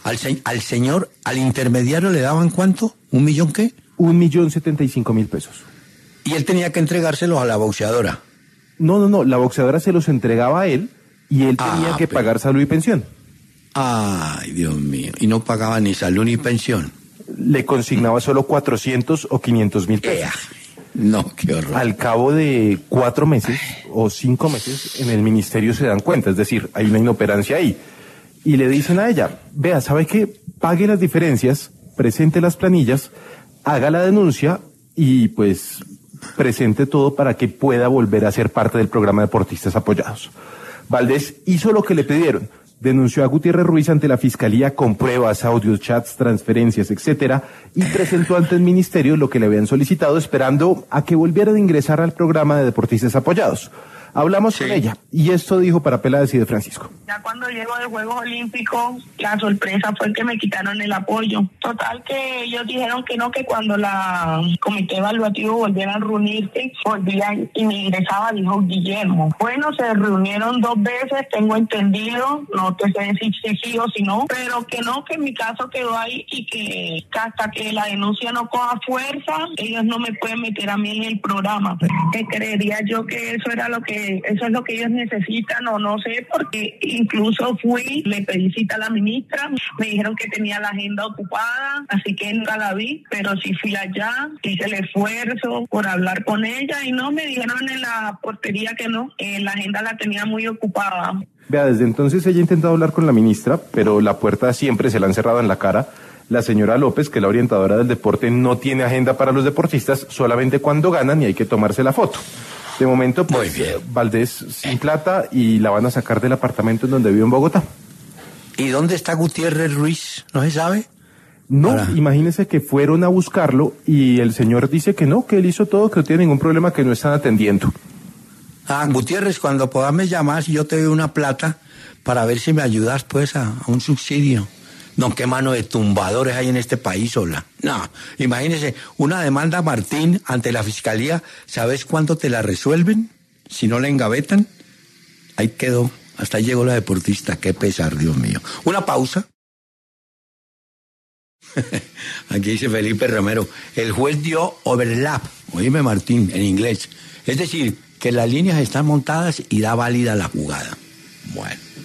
Al intermediario le daban ¿cuánto? ¿1 millón qué? 1.075.000 pesos. Y él tenía que entregárselos a la boxeadora. No, la boxeadora se los entregaba a él y él tenía que pagar salud y pensión. Ay, Dios mío. Y no pagaba ni salud ni pensión. Le consignaba solo 400 o 500.000 pesos. No, qué horror. Al cabo de 4 meses o 5 meses en el ministerio se dan cuenta, es decir, hay una inoperancia ahí. Y le dicen a ella, vea, ¿sabe qué? Pague las diferencias, presente las planillas, haga la denuncia y pues presente todo para que pueda volver a ser parte del programa Deportistas Apoyados. Valdés hizo lo que le pidieron. Denunció a Gutiérrez Ruiz ante la Fiscalía con pruebas, audios, chats, transferencias, etcétera, y presentó ante el ministerio lo que le habían solicitado, esperando a que volvieran a ingresar al programa de Deportistas Apoyados. Hablamos con ella y esto dijo para Peláez y de Francisco. Ya cuando llego de Juegos Olímpicos, la sorpresa fue que me quitaron el apoyo. Total que ellos dijeron que no, que cuando la comité evaluativo volviera a reunirse, volvían y me ingresaba, dijo Guillermo. Bueno, se reunieron 2 veces, tengo entendido, no te sé decir si sí o si no, pero que no, que mi caso quedó ahí y que hasta que la denuncia no coja fuerza, ellos no me pueden meter a mí en el programa. Que creería yo que eso es lo que ellos necesitan, o no sé, porque incluso le pedí cita a la ministra, me dijeron que tenía la agenda ocupada, así que nunca la vi, pero sí fui allá, hice el esfuerzo por hablar con ella y no, me dijeron en la portería que no, la agenda la tenía muy ocupada. Vea, desde entonces ella ha intentado hablar con la ministra, pero la puerta siempre se la han cerrado en la cara. La señora López, que es la orientadora del deporte, no tiene agenda para los deportistas, solamente cuando ganan y hay que tomarse la foto. De momento, pues, Valdés sin plata y la van a sacar del apartamento en donde vive en Bogotá. ¿Y dónde está Gutiérrez Ruiz? ¿No se sabe? No, imagínese que fueron a buscarlo y el señor dice que no, que él hizo todo, que no tiene ningún problema, que no están atendiendo. Gutiérrez, cuando puedas me llamas y yo te doy una plata para ver si me ayudas, pues, a un subsidio. No, qué mano de tumbadores hay en este país, hola. No, imagínese, una demanda, Martín, ante la Fiscalía, ¿sabes cuánto te la resuelven? Si no la engavetan. Ahí quedó, hasta ahí llegó la deportista, qué pesar, Dios mío. Una pausa. Aquí dice Felipe Romero, el juez dio overlap, oíme Martín, en inglés. Es decir, que las líneas están montadas y da válida la jugada. Bueno.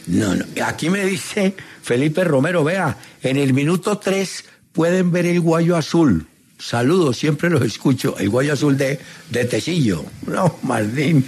No. Aquí me dice Felipe Romero, vea, en el minuto 3 pueden ver el guayo azul. Saludos, siempre los escucho. El guayo azul de Tecillo. No, Martín.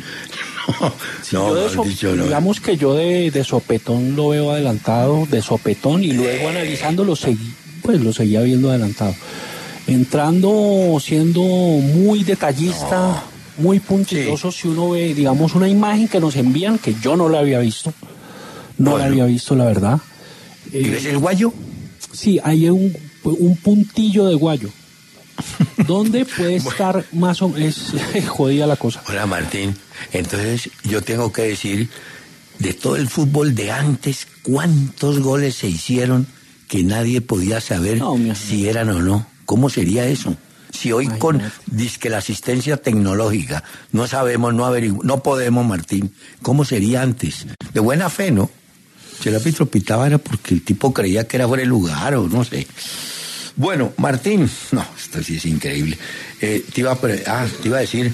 No. Digamos que yo de sopetón lo veo adelantado, de sopetón, y luego analizando lo seguía viendo adelantado. Entrando, siendo muy detallista, muy puntilloso, si uno ve, digamos, una imagen que nos envían, que yo no la había visto, la había visto, la verdad. ¿Ves el guayo? Sí, hay un puntillo de guayo. ¿Dónde puede estar más o menos? Es jodida la cosa. Hola, Martín. Entonces, yo tengo que decir, de todo el fútbol de antes, ¿cuántos goles se hicieron que nadie podía saber si eran o no? ¿Cómo sería eso? Si hoy con dizque la asistencia tecnológica no sabemos, no podemos, Martín, ¿cómo sería antes? De buena fe, ¿no? Si el árbitro pitaba era porque el tipo creía que era fuera de lugar o no sé. Bueno, Martín, no, esto sí es increíble. Te iba a decir,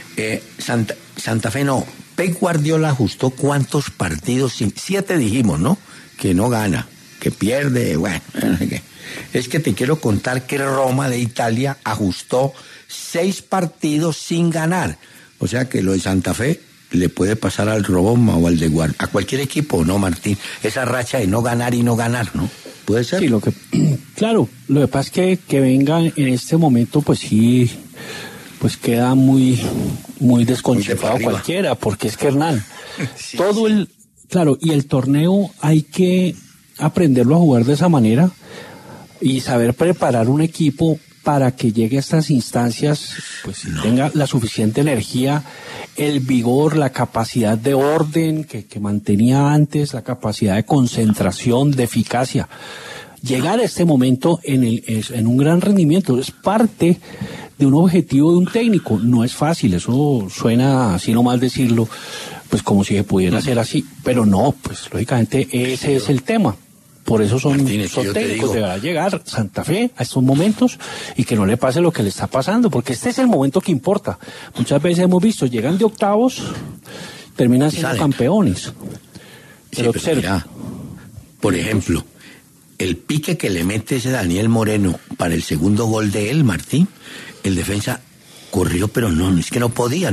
Santa Fe no. Pep Guardiola ajustó cuántos partidos, 7 dijimos, ¿no? Que no gana, que pierde, bueno, no sé qué. Es que te quiero contar que Roma de Italia ajustó 6 partidos sin ganar. O sea que lo de Santa Fe le puede pasar al Roma o al de Guardiola, a cualquier equipo, ¿no, Martín? Esa racha de no ganar y no ganar, ¿no? ¿Puede ser? Sí, claro, lo que pasa es que venga en este momento, pues sí, pues queda muy desconcertado cualquiera, porque es que Hernán, sí, claro, y el torneo hay que aprenderlo a jugar de esa manera y saber preparar un equipo para que llegue a estas instancias, pues tenga la suficiente energía, el vigor, la capacidad de orden que mantenía antes, la capacidad de concentración, de eficacia. Llegar a este momento en un gran rendimiento es parte de un objetivo de un técnico. No es fácil, eso suena así nomás decirlo, pues como si se pudiera hacer así, pero no, pues lógicamente ese es el tema. Por eso son técnicos, deberá llegar Santa Fe a estos momentos y que no le pase lo que le está pasando, porque este es el momento que importa. Muchas veces hemos visto, llegan de octavos, terminan siendo campeones. Pero mira, por ejemplo, el pique que le mete ese Daniel Moreno para el segundo gol de él, Martín, el defensa corrió, pero no, es que no podía,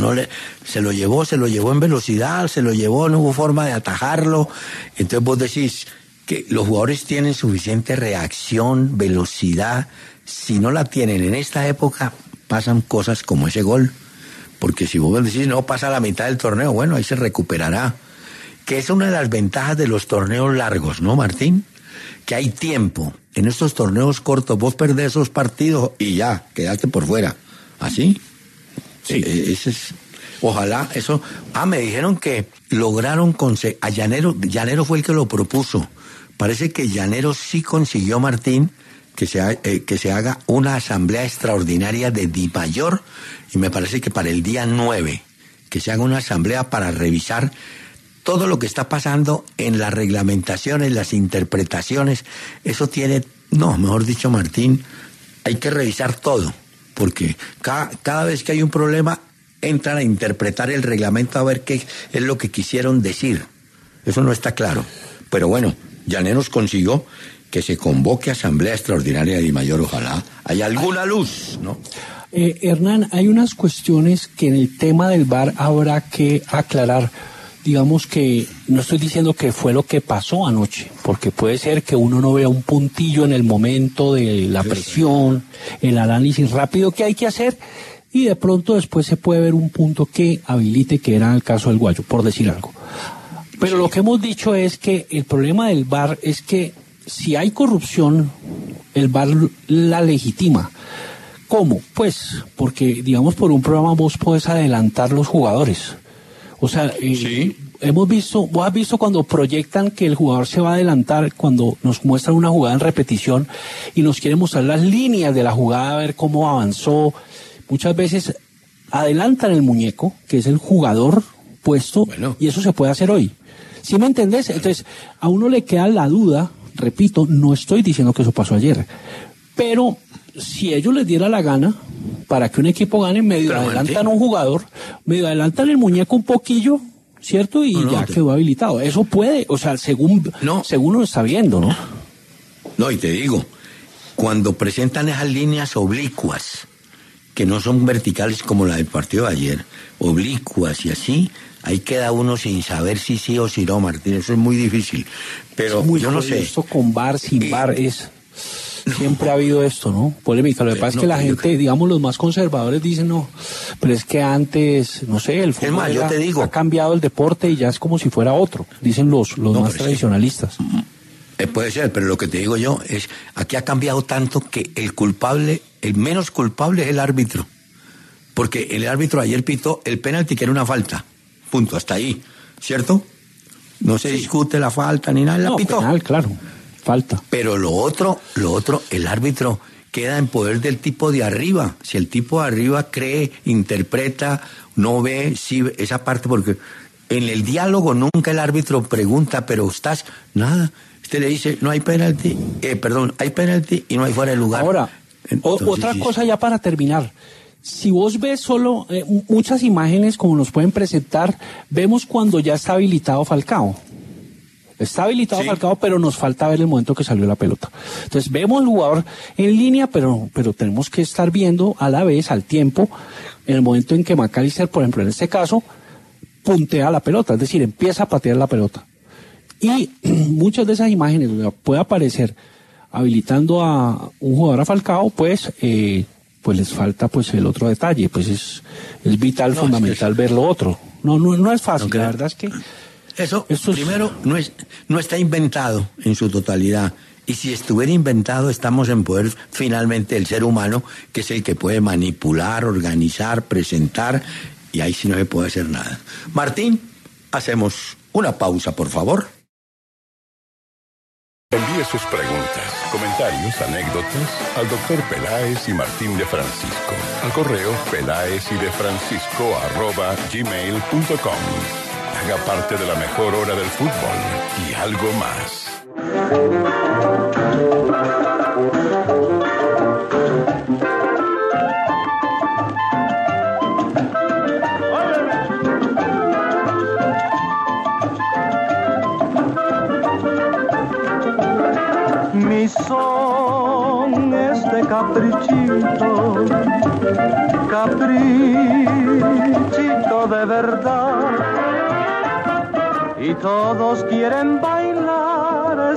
se lo llevó en velocidad, no hubo forma de atajarlo. Entonces vos decís que los jugadores tienen suficiente reacción, velocidad. Si no la tienen en esta época, pasan cosas como ese gol. Porque si vos decís, no pasa la mitad del torneo, bueno, ahí se recuperará. Que es una de las ventajas de los torneos largos, ¿no, Martín? Que hay tiempo. En estos torneos cortos, vos perdés esos partidos y ya, quedaste por fuera. ¿Así? Sí. Ojalá eso. Me dijeron que lograron a Llanero fue el que lo propuso. Parece que Llanero sí consiguió, Martín, que se haga una asamblea extraordinaria de DIMAYOR, y me parece que para el día 9, que se haga una asamblea para revisar todo lo que está pasando en las reglamentaciones, las interpretaciones. Eso mejor dicho, Martín, hay que revisar todo, porque cada vez que hay un problema, entran a interpretar el reglamento a ver qué es lo que quisieron decir. Eso no está claro. Pero bueno, Llaneros consiguió que se convoque asamblea extraordinaria de DIMAYOR. Ojalá haya alguna luz, ¿no? Hernán, hay unas cuestiones que en el tema del VAR habrá que aclarar. Digamos que no estoy diciendo que fue lo que pasó anoche, porque puede ser que uno no vea un puntillo en el momento de la presión, el análisis rápido que hay que hacer, y de pronto después se puede ver un punto que habilite, que era el caso del Guayo, por decir algo. Pero lo que hemos dicho es que el problema del VAR es que si hay corrupción, el VAR la legitima. ¿Cómo? Pues porque, digamos, por un programa vos podés adelantar los jugadores. O sea, vos has visto cuando proyectan que el jugador se va a adelantar, cuando nos muestran una jugada en repetición y nos quieren mostrar las líneas de la jugada, a ver cómo avanzó. Muchas veces adelantan el muñeco, que es el jugador puesto, y eso se puede hacer hoy. ¿Sí me entendés? Entonces, a uno le queda la duda, repito, no estoy diciendo que eso pasó ayer, pero si ellos les diera la gana, para que un equipo gane, medio adelantan a un jugador, medio adelantan el muñeco un poquillo, ¿cierto? Y ya quedó habilitado. Eso puede, o sea, según lo está viendo, ¿no? No, y te digo, cuando presentan esas líneas oblicuas, que no son verticales como la del partido de ayer, oblicuas y así, ahí queda uno sin saber si sí o si no, Martín. Eso es muy difícil. Pero yo no sé. Esto con VAR, sin VAR, siempre ha habido esto, ¿no? Polémica. Lo que pasa es que la gente, digamos, los más conservadores dicen, no, pero es que antes, no sé, el fútbol yo te digo, ha cambiado el deporte y ya es como si fuera otro, dicen los más tradicionalistas. Puede ser, pero lo que te digo yo es, aquí ha cambiado tanto que el menos culpable es el árbitro. Porque el árbitro ayer pitó el penalti, que era una falta. Punto, hasta ahí, ¿cierto? No se discute la falta ni nada, la pitó. Penal, claro, falta. Pero lo otro, el árbitro queda en poder del tipo de arriba. Si el tipo de arriba cree, interpreta, no ve, sí, esa parte, porque en el diálogo nunca el árbitro pregunta, pero nada. Usted le dice, no hay penalti, hay penalti y no hay fuera de lugar. Ahora, otra cosa ya para terminar. Si vos ves solo muchas imágenes como nos pueden presentar, vemos cuando ya está habilitado Falcao. Está habilitado Falcao, pero nos falta ver el momento que salió la pelota. Entonces vemos al jugador en línea, pero tenemos que estar viendo a la vez, al tiempo, en el momento en que McAllister, por ejemplo, en este caso, puntea la pelota, es decir, empieza a patear la pelota. Y muchas de esas imágenes donde puede aparecer habilitando a un jugador a Falcao, pues les falta pues el otro detalle, pues es vital, fundamental ver lo otro. No es fácil, la verdad es que eso primero no está inventado en su totalidad, y si estuviera inventado estamos en poder finalmente del ser humano, que es el que puede manipular, organizar, presentar, y ahí sí no se puede hacer nada. Martín, hacemos una pausa, por favor. Envíe sus preguntas, comentarios, anécdotas al Dr. Peláez y Martín de Francisco al correo pelaezyDeFrancisco@gmail.com. Haga parte de la mejor hora del fútbol y algo más. Mi son es de caprichito, caprichito de verdad. Y todos quieren bailar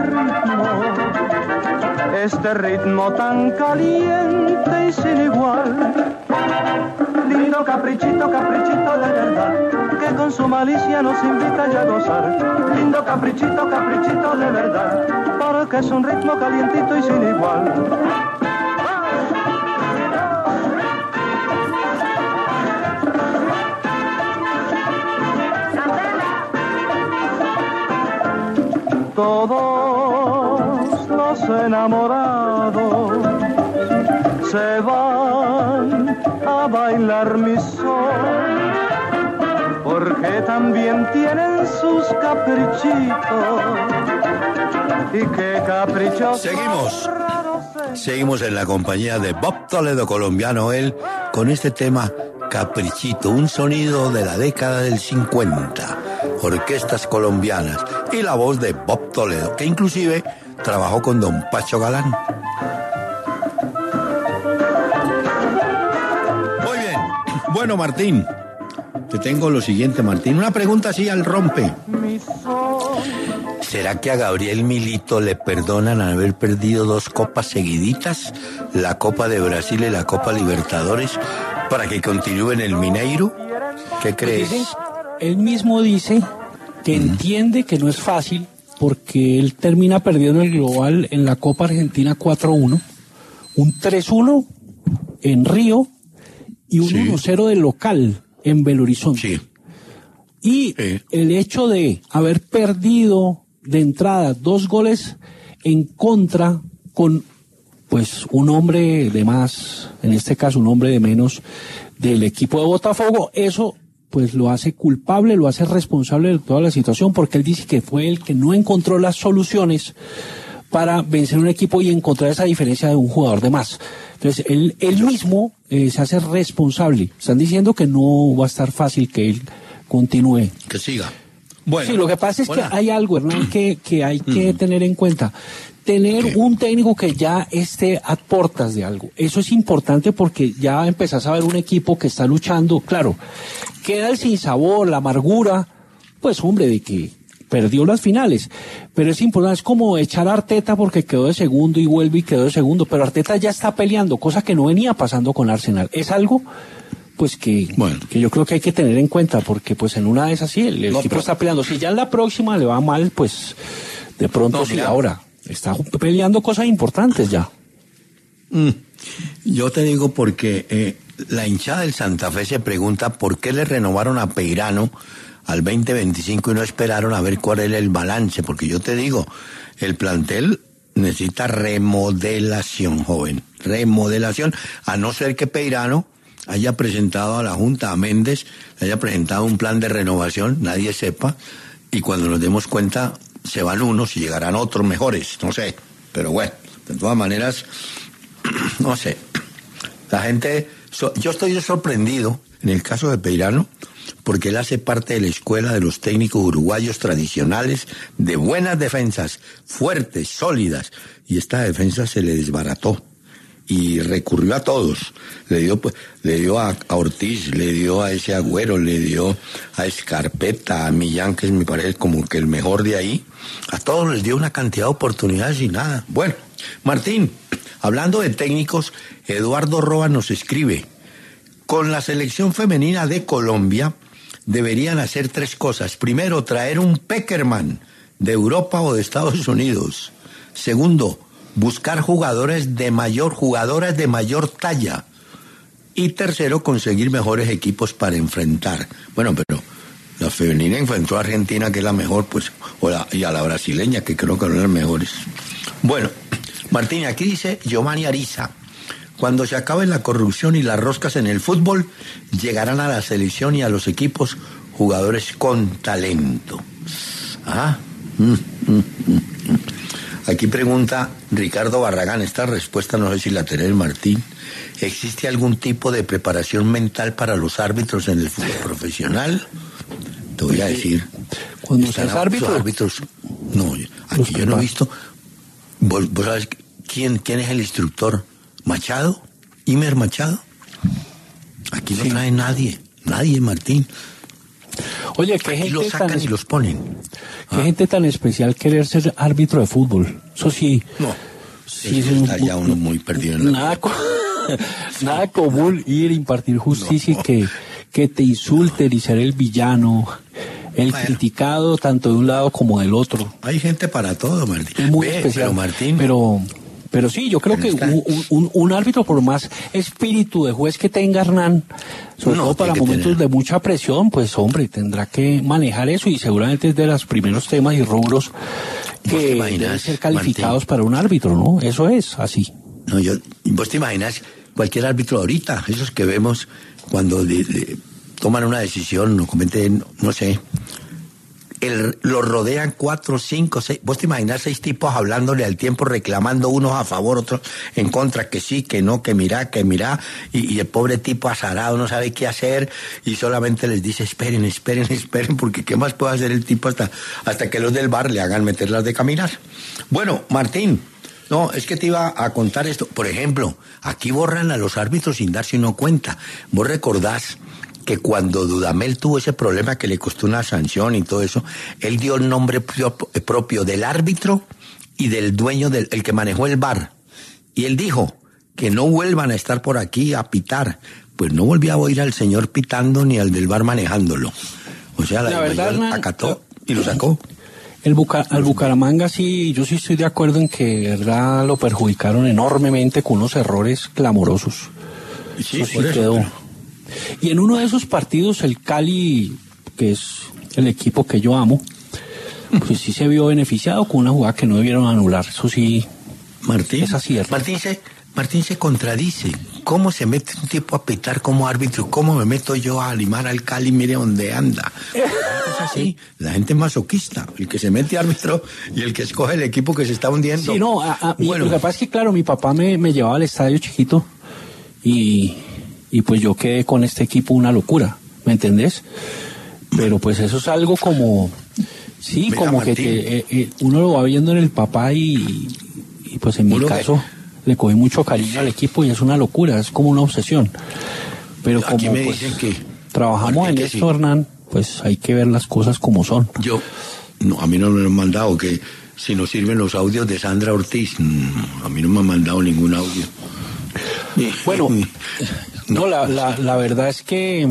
este ritmo tan caliente y sin igual. Lindo caprichito, caprichito de verdad, que con su malicia nos invita ya a gozar. Lindo caprichito, caprichito de verdad, porque es un ritmo calientito y sin igual. Todos los enamorados se van a bailar mi son, porque también tienen sus caprichitos. Y qué caprichos. Seguimos en la compañía de Bob Toledo, colombiano él, con este tema Caprichito, un sonido de la década del 50, orquestas colombianas, y la voz de Bob Toledo, que inclusive trabajó con don Pacho Galán. Muy bien. Bueno, Martín, te tengo lo siguiente, Martín. Una pregunta así al rompe. ¿Será que a Gabriel Milito le perdonan haber perdido 2 copas seguiditas, la Copa de Brasil y la Copa Libertadores, para que continúe en el Mineiro? ¿Qué crees? Él mismo dice que entiende que no es fácil, porque él termina perdiendo el global en la Copa Argentina 4-1, un 3-1 en Río y un 1-0 de local en Belo Horizonte. Sí. Y el hecho de haber perdido de entrada 2 goles en contra con pues un hombre de más, en este caso un hombre de menos del equipo de Botafogo, eso pues lo hace culpable, lo hace responsable de toda la situación, porque él dice que fue el que no encontró las soluciones para vencer un equipo y encontrar esa diferencia de un jugador de más. Entonces él mismo se hace responsable. Están diciendo que no va a estar fácil que él continúe. Que siga. Bueno, sí, lo que pasa es que hay algo, Hernán, que hay que tener en cuenta. Tener un técnico que ya esté a portas de algo. Eso es importante porque ya empezás a ver un equipo que está luchando. Claro, queda el sinsabor, la amargura, pues hombre, de que perdió las finales. Pero es importante, es como echar a Arteta porque quedó de segundo y vuelve y quedó de segundo. Pero Arteta ya está peleando, cosa que no venía pasando con Arsenal. Es algo pues que yo creo que hay que tener en cuenta, porque pues en una de esas sí, el equipo está peleando. Si ya en la próxima le va mal, pues de pronto sí, ahora está peleando cosas importantes ya. Yo te digo porque la hinchada del Santa Fe se pregunta por qué le renovaron a Peirano al 2025 y no esperaron a ver cuál era el balance, porque yo te digo, el plantel necesita remodelación, joven, remodelación, a no ser que Peirano haya presentado a la Junta, a Méndez, haya presentado un plan de renovación, nadie sepa, y cuando nos demos cuenta se van unos y llegarán otros mejores, no sé, pero bueno, de todas maneras, no sé, la gente, yo estoy sorprendido en el caso de Peirano, porque él hace parte de la escuela de los técnicos uruguayos tradicionales de buenas defensas, fuertes, sólidas, y esta defensa se le desbarató. Y recurrió a todos, le dio a Ortiz, le dio a ese Agüero, le dio a Escarpeta, a Millán, que me parece como que el mejor de ahí, a todos les dio una cantidad de oportunidades y nada. Bueno, Martín, hablando de técnicos, Eduardo Roa nos escribe, con la selección femenina de Colombia deberían hacer 3 cosas. Primero, traer un Peckerman de Europa o de Estados Unidos. Segundo, buscar jugadoras de mayor talla. Y tercero, conseguir mejores equipos para enfrentar. Bueno, pero la femenina enfrentó a Argentina, que es la mejor, pues, y a la brasileña, que creo que no eran las mejores. Bueno, Martín, aquí dice Giovanni Ariza, cuando se acabe la corrupción y las roscas en el fútbol, llegarán a la selección y a los equipos jugadores con talento. Aquí pregunta Ricardo Barragán, esta respuesta no sé si la tenés, Martín. ¿Existe algún tipo de preparación mental para los árbitros en el fútbol profesional? Te voy a decir. Cuando seas árbitro. Árbitros, no, aquí yo no he visto. ¿Vos sabes quién es el instructor? ¿Machado? ¿Imer Machado? Aquí no trae nadie, Martín. Oye, qué gente los sacan y los ponen. Qué gente tan especial querer ser árbitro de fútbol. Eso sí. No. Sí, eso está ya uno muy perdido en la vida. Nada común ir a impartir justicia y que te insulten y ser el villano, el criticado tanto de un lado como del otro. Hay gente para todo, Martín. Es muy especial. Pero Martín. Pero sí, yo creo que un árbitro, por más espíritu de juez que tenga, Hernán, sobre todo para momentos de mucha presión, pues hombre, tendrá que manejar eso, y seguramente es de los primeros temas y rubros que deben ser calificados, Martín, para un árbitro, ¿no? Eso es así. No, vos te imaginas cualquier árbitro ahorita, esos que vemos cuando toman una decisión o cometen, no sé, los rodean 4, 5, 6, vos te imaginas 6 tipos hablándole al tiempo, reclamando unos a favor, otros en contra, que sí, que no, que mira, y el pobre tipo azarado no sabe qué hacer y solamente les dice esperen, porque qué más puede hacer el tipo hasta que los del bar le hagan meterlas de caminar. Bueno, Martín, no, es que te iba a contar esto. Por ejemplo, aquí borran a los árbitros sin darse uno cuenta. Vos recordás que cuando Dudamel tuvo ese problema que le costó una sanción y todo eso, él dio el nombre propio del árbitro y del dueño el que manejó el bar. Y él dijo que no vuelvan a estar por aquí a pitar. Pues no volvió a oír al señor pitando ni al del bar manejándolo. O sea, la verdad acató y lo sacó. Al Bucaramanga sí, yo sí estoy de acuerdo en que de verdad lo perjudicaron enormemente con unos errores clamorosos. Sí, eso sí quedó. Y en uno de esos partidos, el Cali, que es el equipo que yo amo, pues sí se vio beneficiado con una jugada que no debieron anular. Eso sí, Martín, es así. Martín se contradice. ¿Cómo se mete un tipo a pitar como árbitro? ¿Cómo me meto yo a limar al Cali? Mire dónde anda. Es así. La gente es masoquista. El que se mete árbitro y el que escoge el equipo que se está hundiendo. Sí, no, bueno. Lo que pasa es que, claro, mi papá me llevaba al estadio chiquito y pues yo quedé con este equipo una locura, ¿me entendés? Pero pues eso es algo como, sí, mira, como Martín, que uno lo va viendo en el papá y pues en mi caso le cogí mucho cariño al equipo y es una locura, es como una obsesión. Pero como me pues, dicen que trabajamos Martín, en esto, sí. Hernán, pues hay que ver las cosas como son. A mí no me lo han mandado, que si no sirven los audios de Sandra Ortiz, a mí no me han mandado ningún audio. Bueno, no, la verdad es que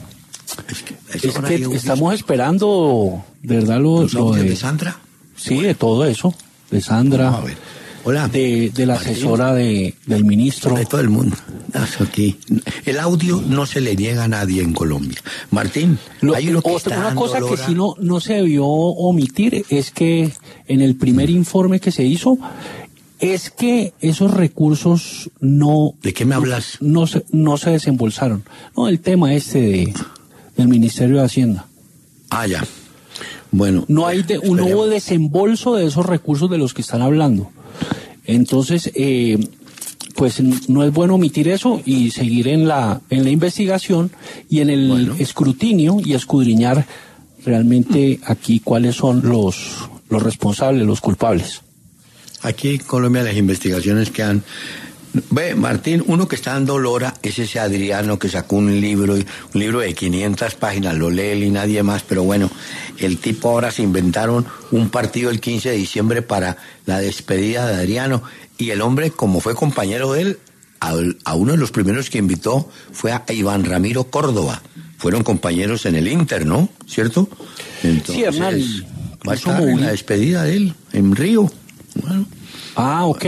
estamos esperando, de verdad, lo de Sandra. Sí, de todo eso, de Sandra. A ver. Hola. De la asesora del ministro. De todo el mundo. Aquí. El audio no se le niega a nadie en Colombia. Martín, hay uno que está una cosa dolor que sí no se debió omitir es que en el primer informe que se hizo es que esos recursos no... ¿De qué me hablas? No se desembolsaron. No, el tema del Ministerio de Hacienda. Ah, ya. Bueno. No hubo desembolso de esos recursos de los que están hablando. Entonces, pues no es bueno omitir eso y seguir en la investigación y en el escrutinio y escudriñar realmente aquí cuáles son los responsables, los culpables. Aquí en Colombia las investigaciones que han... Ve, Martín, uno que está dando lora es ese Adriano que sacó un libro de 500 páginas, lo lee él y nadie más, pero bueno, el tipo ahora se inventaron un partido el 15 de diciembre para la despedida de Adriano, y el hombre, como fue compañero de él, a uno de los primeros que invitó fue a Iván Ramiro Córdoba. Fueron compañeros en el Inter, ¿no? ¿Cierto? Entonces, sí, Hernán. Va a estar en la despedida de él, en Río. Bueno, ok.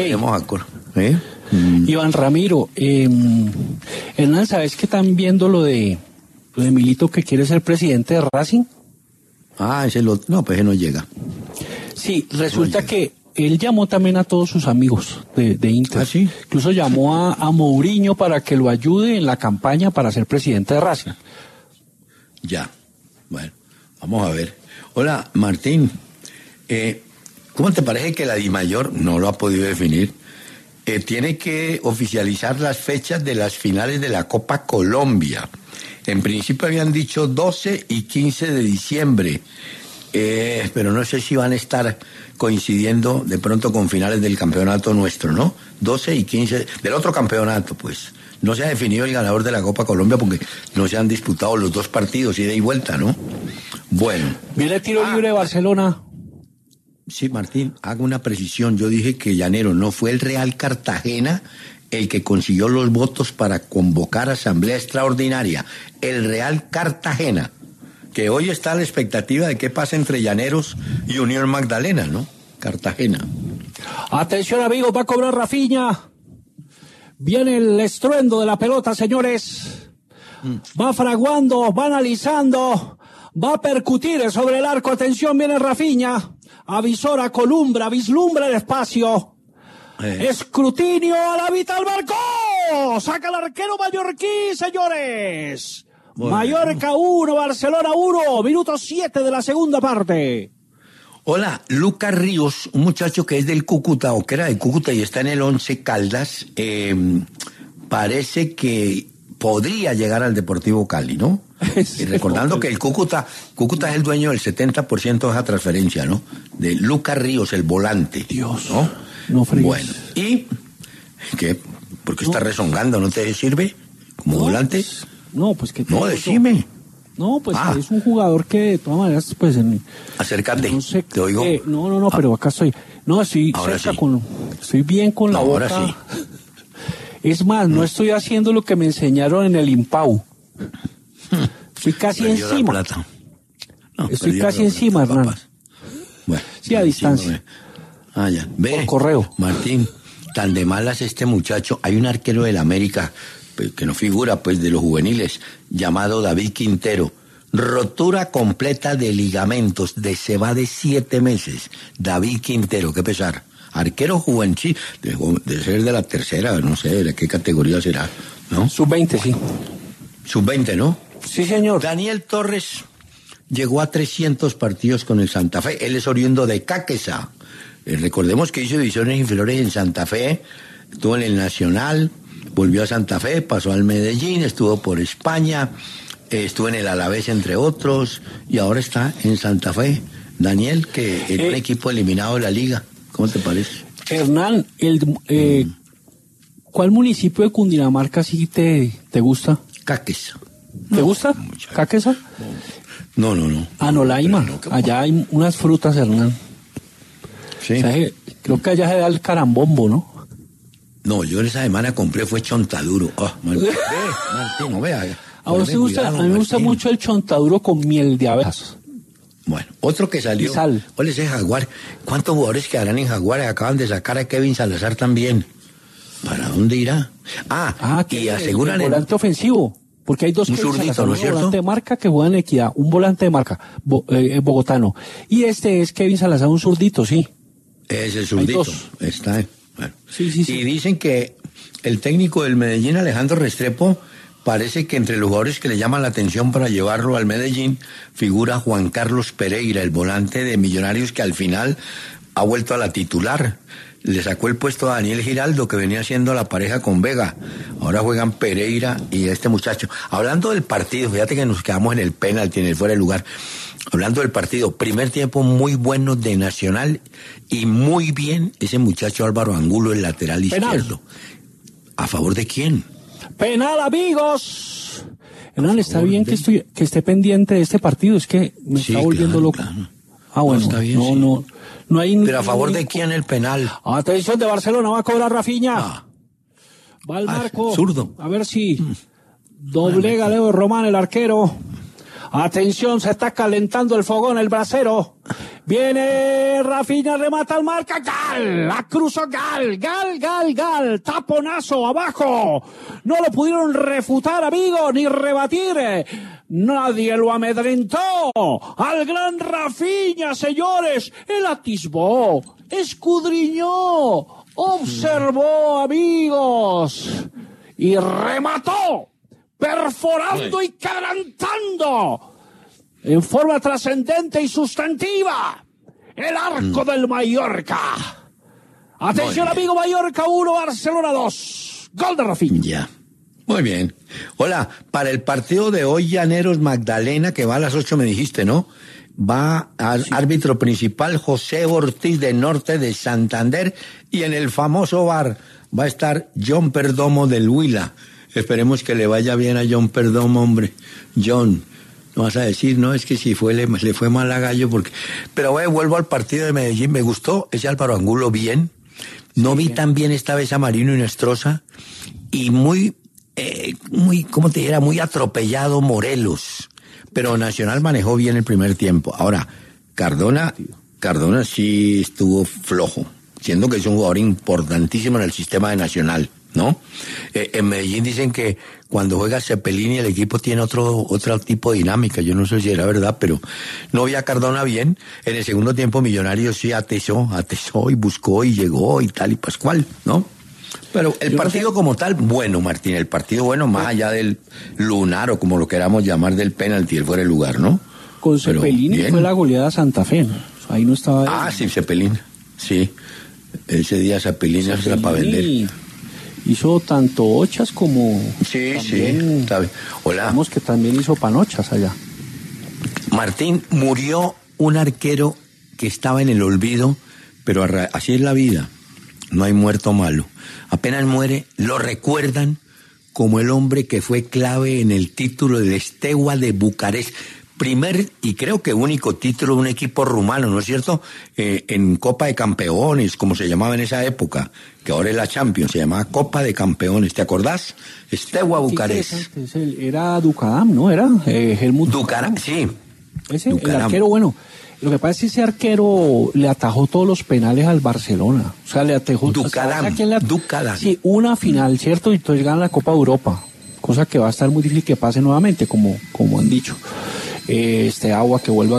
Iván Ramiro, Hernán, ¿sabes que están viendo lo de Milito que quiere ser presidente de Racing? No, pues ese no llega. Sí, resulta que él llamó también a todos sus amigos de Inter. ¿Ah, sí? Incluso llamó a Mourinho para que lo ayude en la campaña para ser presidente de Racing. Ya, bueno, vamos a ver. Hola, Martín, ¿cómo te parece que la DIMAYOR no lo ha podido definir? Tiene que oficializar las fechas de las finales de la Copa Colombia. En principio habían dicho 12 y 15 de diciembre, pero no sé si van a estar coincidiendo de pronto con finales del campeonato nuestro, ¿no? 12 y 15 del otro campeonato, pues. No se ha definido el ganador de la Copa Colombia porque no se han disputado los dos partidos, ida y vuelta, ¿no? Bueno. Viene tiro libre de Barcelona. Sí, Martín, hago una precisión. Yo dije que Llanero, no fue el Real Cartagena el que consiguió los votos para convocar asamblea extraordinaria. El Real Cartagena, que hoy está a la expectativa de qué pasa entre Llaneros y Unión Magdalena, ¿no? Cartagena. Atención, amigos, va a cobrar Rafinha. Viene el estruendo de la pelota, señores. Va fraguando, va analizando, va a percutir sobre el arco. Atención, viene Rafinha. Avisora, columbra, vislumbra el espacio. Escrutinio a la Vital Marcó. Saca el arquero mallorquí, señores. Bueno. Mallorca 1, Barcelona 1. Minuto 7 de la segunda parte. Hola, Lucas Ríos, un muchacho que es del Cúcuta, o que era del Cúcuta y está en el 11 Caldas, parece que podría llegar al Deportivo Cali, ¿no? Y recordando que el Cúcuta es el dueño del 70% de esa transferencia, ¿no? De Lucas Ríos, el volante. Dios, no fregues. Bueno, ¿y qué? ¿Por qué estás rezongando? ¿No te sirve como volante? Pues, no, pues que... No, decime. No, pues es un jugador que de todas maneras, pues... Acércate, no sé, te oigo. No, pero acá estoy. No, estoy cerca sí. Estoy bien con la boca. Ahora sí. Es más, no estoy haciendo lo que me enseñaron en el Impau. Estoy casi encima. Estoy casi encima, Hernán. Bueno, sí, a distancia. Ya. Ve, por correo. Martín, tan de malas este muchacho. Hay un arquero del América que no figura, pues, de los juveniles, llamado David Quintero. Rotura completa de ligamentos, se va de 7 meses. David Quintero, qué pesar. Arquero juvenil, de ser de la tercera, no sé, de qué categoría será, ¿no? Sub-20, sí. Sub-20, ¿no? Sí, señor. Daniel Torres llegó a 300 partidos con el Santa Fe. Él es oriundo de Caquesa. Recordemos que hizo divisiones inferiores en Santa Fe, estuvo en el Nacional, volvió a Santa Fe, pasó al Medellín, estuvo por España. estuvo en el Alavés, entre otros, y ahora está en Santa Fe. Daniel, que es un equipo eliminado de la liga. ¿Cómo te parece? Hernán, ¿cuál municipio de Cundinamarca sí te gusta? Caquesa. ¿Te gusta? ¿Caquesa? No. Anolaima. Allá hay unas frutas, Hernán. Sí. O sea, creo que allá se da el carambombo, ¿no? No, yo esa semana compré fue chontaduro. Martín, no vea. A mí me gusta mucho el chontaduro con miel de abejas. Bueno, otro que salió. Y sal. ¿Cuál es el Jaguar? ¿Cuántos jugadores quedarán en Jaguares? Acaban de sacar a Kevin Salazar también. ¿Para dónde irá? Y aseguran el volante ofensivo. Porque hay dos un zurdito, ¿no es cierto? Un volante de marca que juega en Equidad, un volante de marca bogotano. Y este es Kevin Salazar, un zurdito, sí. Es el zurdito. Está. Bueno. Sí. Y dicen que el técnico del Medellín, Alejandro Restrepo, parece que entre los jugadores que le llaman la atención para llevarlo al Medellín figura Juan Carlos Pereira, el volante de Millonarios que al final ha vuelto a la titular. Le sacó el puesto a Daniel Giraldo, que venía siendo la pareja con Vega. Ahora juegan Pereira y este muchacho. Hablando del partido, fíjate que nos quedamos en el penalti, en el fuera de lugar. Hablando del partido, primer tiempo muy bueno de Nacional y muy bien ese muchacho Álvaro Angulo, el lateral izquierdo. ¿A favor de quién? Penal, amigos. Hernán, está bien que esté pendiente de este partido, es que me está volviendo loco. Claro. Bueno, está bien, no hay. Pero ¿a favor de quién el penal? Atención, de Barcelona, va a cobrar Rafinha. Va al marco. Zurdo. A ver si doblega Leo Román, el arquero. Atención, se está calentando el fogón, el brasero. Viene Rafinha, remata al marca. ¡Gal! La cruzó Gal. Taponazo abajo. No lo pudieron refutar, amigos, ni rebatir. Nadie lo amedrentó. Al gran Rafinha, señores. Él atisbó, escudriñó, observó, amigos. Y remató, perforando y quebrantando en forma trascendente y sustantiva el arco del Mallorca. Atención, amigo, Mallorca 1, Barcelona 2. Gol de Rafinha. Ya. Muy bien. Hola, para el partido de hoy, Llaneros Magdalena, que va a las 8, me dijiste, ¿no? Va al árbitro principal José Ortiz de Norte de Santander, y en el famoso VAR va a estar John Perdomo del Huila. Esperemos que le vaya bien a John Perdomo, hombre. John, no vas a decir, no, es que si le fue mal a Gallo, porque... Pero vuelvo al partido de Medellín, me gustó ese Álvaro Angulo bien. No vi tan bien esta vez a Marino Inestrosa, y muy, ¿cómo te dijera? Muy atropellado Morelos. Pero Nacional manejó bien el primer tiempo. Ahora, Cardona sí estuvo flojo, siendo que es un jugador importantísimo en el sistema de Nacional, ¿no? En Medellín dicen que cuando juega Cepelini el equipo tiene otro tipo de dinámica. Yo no sé si era verdad, pero no vi a Cardona bien. En el segundo tiempo Millonarios sí atesó y buscó y llegó y tal y pascual, ¿no? Pero el partido como tal, bueno, Martín, el partido bueno, más allá del lunar o como lo queramos llamar, del penalti, el fuera de lugar, ¿no? Con Cepelini fue la goleada Santa Fe, ¿no? Ahí no estaba... sí, Cepelini, sí. Ese día Cepelini era para vender. Hizo tanto ochas como... Sí, está bien. Hola. Vamos que también hizo panochas allá. Martín, murió un arquero que estaba en el olvido, pero así es la vida. No hay muerto malo. Apenas muere, lo recuerdan como el hombre que fue clave en el título del Steaua de Bucarest. Primer y creo que único título de un equipo rumano, ¿no es cierto? En Copa de Campeones, como se llamaba en esa época, que ahora es la Champions, se llamaba Copa de Campeones, ¿te acordás? Steaua Bucarest. Era Ducadam, ¿no? Era Helmut Ducadam, sí. Ese, Ducadam. El arquero, bueno, lo que pasa es que ese arquero le atajó todos los penales al Barcelona. O sea, le atajó... Ducadam. Sí, una final, ¿cierto? Y entonces gana la Copa de Europa, cosa que va a estar muy difícil que pase nuevamente, como han dicho. Agua que vuelva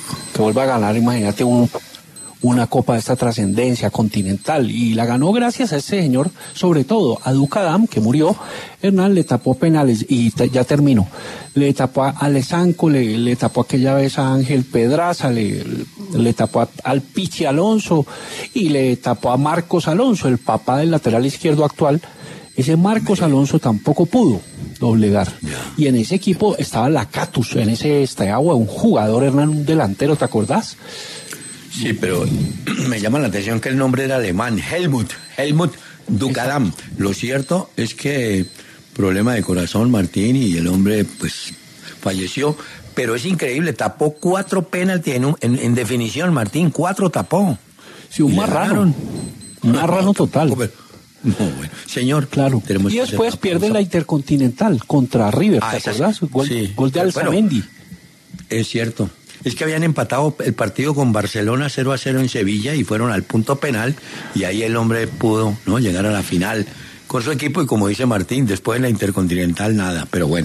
a ganar, imagínate una copa de esta trascendencia continental, y la ganó gracias a ese señor, sobre todo a Ducadam, que murió. Hernán le tapó penales, y ya terminó, le tapó a Alessanco, le tapó aquella vez a Ángel Pedraza, le tapó al Pichi Alonso, y le tapó a Marcos Alonso, el papá del lateral izquierdo actual. Ese Marcos Alonso tampoco pudo. doblegar. Y en ese equipo estaba Lacatus, en ese Steaua, un jugador, Hernán, un delantero, ¿te acordás? Sí, pero me llama la atención que el nombre era alemán, Helmut Duckadam. Lo cierto es que problema de corazón, Martín, y el hombre pues falleció, pero es increíble, tapó 4 penaltis en definición, Martín, 4 tapó. Sí, un marrano total. No, bueno. Señor, claro. Y después pierde la Intercontinental contra River, ¿te acordás? Gol de Alzamendi. Bueno, es cierto. Es que habían empatado el partido con Barcelona 0-0 en Sevilla y fueron al punto penal y ahí el hombre pudo, ¿no?, llegar a la final con su equipo y, como dice Martín, después en la Intercontinental nada, pero bueno.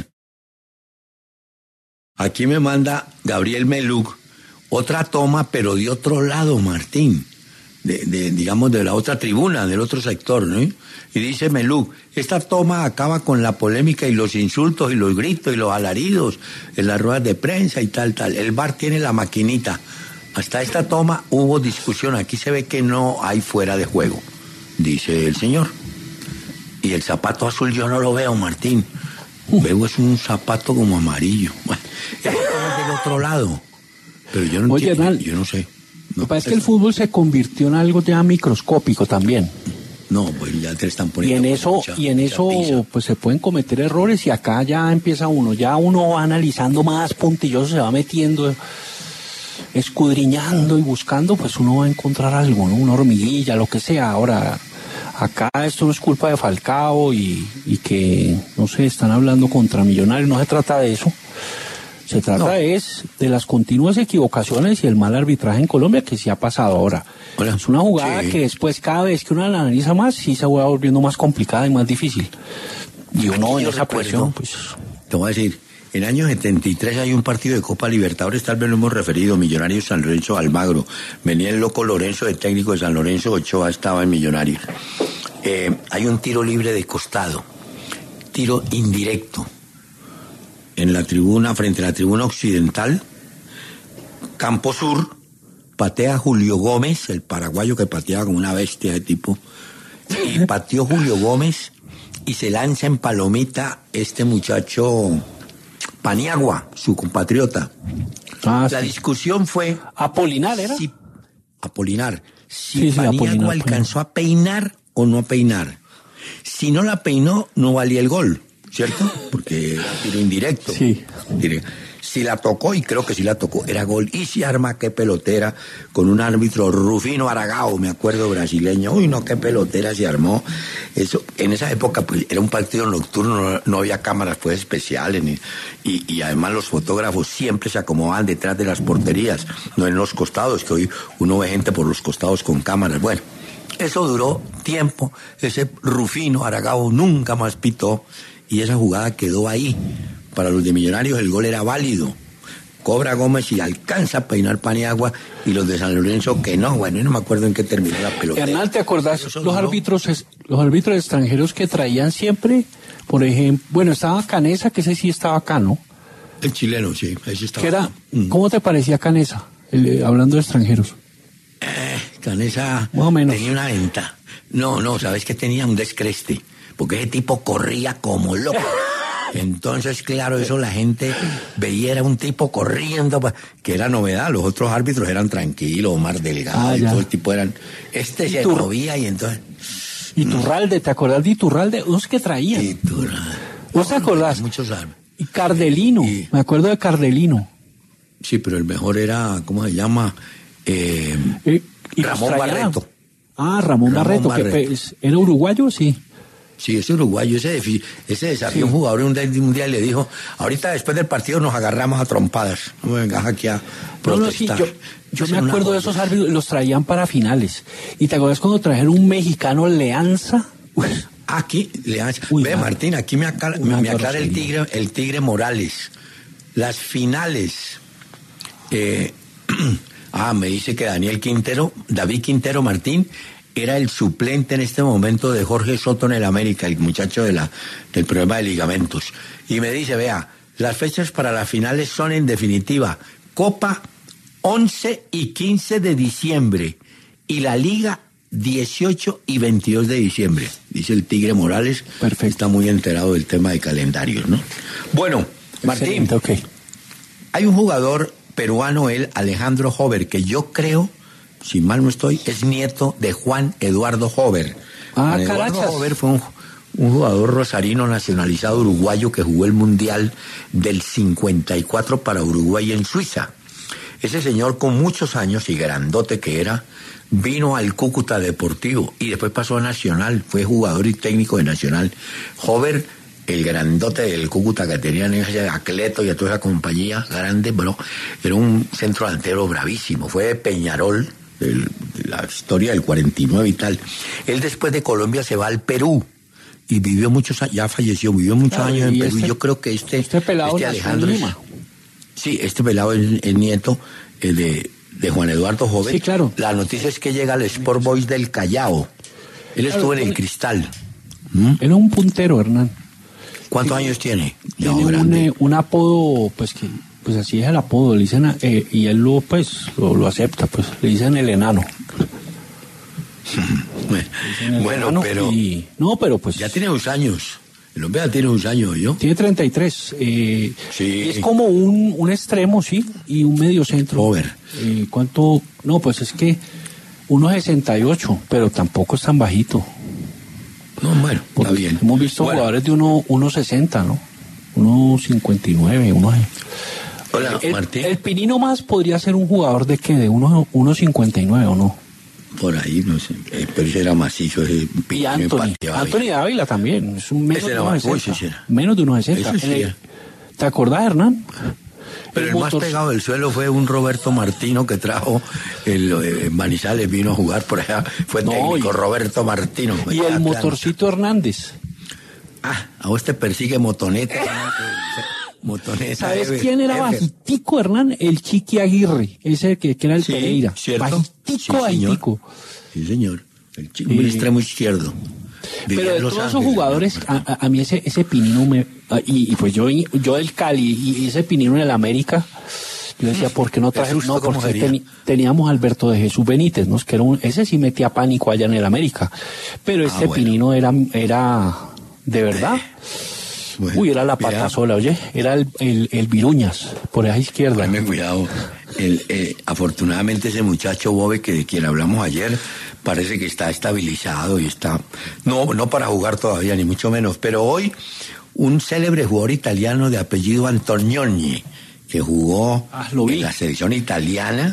Aquí me manda Gabriel Meluk otra toma, pero de otro lado, Martín, digamos de la otra tribuna, del otro sector, ¿no? Y dice Meluk, esta toma acaba con la polémica y los insultos y los gritos y los alaridos en las ruedas de prensa y tal. El VAR tiene la maquinita. Hasta esta toma hubo discusión. Aquí se ve que no hay fuera de juego, dice el señor. Y el zapato azul yo no lo veo, Martín. Veo es un zapato como amarillo. Bueno, es del otro lado. Pero yo no entiendo, yo no sé. Lo que pasa es que el fútbol se convirtió en algo ya microscópico también. No, pues ya te están poniendo. Y en eso pues se pueden cometer errores y acá ya empieza uno va analizando más puntilloso, se va metiendo, escudriñando y buscando, pues uno va a encontrar algo, ¿no? Una hormiguilla, lo que sea. Ahora, acá esto no es culpa de Falcao y que, no sé, están hablando contra Millonarios, no se trata de eso. Se trata de las continuas equivocaciones y el mal arbitraje en Colombia que sí ha pasado ahora. Es una jugada que después, cada vez que uno la analiza más, sí se va volviendo más complicada y más difícil. Y uno en esa presión, pues... Te voy a decir, en el año 73 hay un partido de Copa Libertadores, tal vez lo hemos referido, Millonarios San Lorenzo Almagro. Venía el loco Lorenzo, de técnico de San Lorenzo, Ochoa estaba en Millonarios. Hay un tiro libre de costado, tiro indirecto. En la tribuna, frente a la tribuna occidental, campo sur, patea Julio Gómez, el paraguayo que pateaba como una bestia de tipo, y pateó Julio Gómez y se lanza en palomita este muchacho Paniagua, su compatriota. La discusión fue... ¿Apolinar era? Apolinar. Si Paniagua alcanzó a peinar o no a peinar. Si no la peinó, no valía el gol. ¿Cierto? Porque era tiro indirecto. Sí. Si la tocó, y creo que sí la tocó, era gol. Y se arma qué pelotera con un árbitro Rufino Aragao, me acuerdo, brasileño. Uy, no, qué pelotera se armó. Eso, en esa época, pues, era un partido nocturno, no había cámaras, pues, especiales. Y además los fotógrafos siempre se acomodaban detrás de las porterías, no en los costados, que hoy uno ve gente por los costados con cámaras. Bueno, eso duró tiempo. Ese Rufino Aragao nunca más pitó. Y esa jugada quedó ahí. Para los de Millonarios el gol era válido. Cobra Gómez y alcanza a peinar Paniagua, y los de San Lorenzo que no. Bueno, no me acuerdo en qué terminó la pelota. Hernán, ¿te acordás los árbitros extranjeros que traían siempre? Por ejemplo, bueno, estaba Canesa, que ese sí estaba acá, ¿no? El chileno, sí, ese estaba. ¿Qué era? ¿Cómo te parecía Canesa? Hablando de extranjeros. Canesa más o menos tenía una venta. No, ¿sabes qué? Tenía un descreste. Porque ese tipo corría como loco. Entonces, claro, eso la gente veía, era un tipo corriendo, que era novedad. Los otros árbitros eran tranquilos, más delgados, y todo el tipo eran... se movía y entonces... Iturralde, ¿te acordás de Iturralde? Unos que traían. Iturralde. ¿Vos te acordás? Muchos árbitros. Y Cardelino, me acuerdo de Cardelino. Sí, pero el mejor era, ¿cómo se llama? Ramón Barreto. Ramón Barreto, que era uruguayo, sí. Sí, es uruguayo, ese desafió un jugador un día y le dijo, ahorita después del partido nos agarramos a trompadas, no me vengas aquí a protestar. Yo me acuerdo de esos árbitros, los traían para finales. ¿Y te acuerdas cuando trajeron un mexicano, Leanza? Aquí, Leanza. Ve, Martín, aquí me aclara el tigre Morales. Las finales. Me dice que David Quintero Martín, era el suplente en este momento de Jorge Soto en el América, el muchacho del problema de ligamentos. Y me dice, vea, las fechas para las finales son en definitiva Copa 11 y 15 de diciembre y la Liga 18 y 22 de diciembre, dice el Tigre Morales. Perfecto. Está muy enterado del tema de calendarios, ¿no? Bueno, Martín, okay. Hay un jugador peruano, Alejandro Hover, que yo creo, si mal no estoy, es nieto de Juan Eduardo Hover. Juan Eduardo Hover fue un jugador rosarino nacionalizado uruguayo que jugó el Mundial del 54 para Uruguay en Suiza. Ese señor, con muchos años y grandote que era, vino al Cúcuta Deportivo y después pasó a Nacional, fue jugador y técnico de Nacional. Hover, el grandote del Cúcuta que tenían ese Acleto y a toda esa compañía grande, bueno, era un centro delantero bravísimo, fue de Peñarol, de la historia del 49 y tal. Él después de Colombia se va al Perú y vivió muchos años, ya falleció, vivió muchos años en Perú, y yo creo que este Alejandro sí, este pelado es nieto de Juan Eduardo Hover. Sí, claro. La noticia es que llega al Sport Boys del Callao. Él estuvo en el Cristal. Él es un puntero, Hernán. ¿Cuántos años tiene? Tiene un apodo, pues que pues así es el apodo, le dicen, y él lo acepta, pues le dicen el enano. Bueno, pero pero pues ya tiene unos años. El hombre ya tiene unos años, ¿yo? Tiene 33. Sí. Es como un extremo, sí, y un medio centro. Over. ¿Cuánto? No, pues es que 1.68, pero tampoco es tan bajito. No, bueno, está bien. Hemos visto jugadores de 1.60, ¿no? 1.59, Hola, Martín. El Pinino más podría ser un jugador de ¿qué? De 1.59, ¿o no? Por ahí, no sé. Pero ese era macizo. Ese y Anthony Dávila también. Es un menos de 1.60. Menos de 1.60. ¿Te acordás, Hernán? Pero el más pegado del suelo fue un Roberto Martino que trajo Manizales, vino a jugar por allá. Fue técnico Roberto Martino. Y el Motorcito Hernández. A vos te persigue Motoneta. Motoneta. ¿Sabes quién era bajitico, Hernán? El Chiqui Aguirre, ese que era el Pereira. ¿Cierto? Bajitico. Sí, señor. El Chiqui, el extremo izquierdo. Pero de todos esos jugadores, a mí ese Pinino y pues yo del Cali y ese Pinino en el América, yo decía, ¿por qué no traje? No, porque teníamos a Alberto de Jesús Benítez, ¿no? Que era ese sí metía pánico allá en el América. Pero este Pinino era de verdad. Bueno, era la patasola, oye, era el Viruñas, por esa izquierda. Dame cuidado. Afortunadamente ese muchacho Bobe de quien hablamos ayer, parece que está estabilizado y está, no para jugar todavía, ni mucho menos, pero hoy un célebre jugador italiano de apellido Antonioni, que jugó en la selección italiana,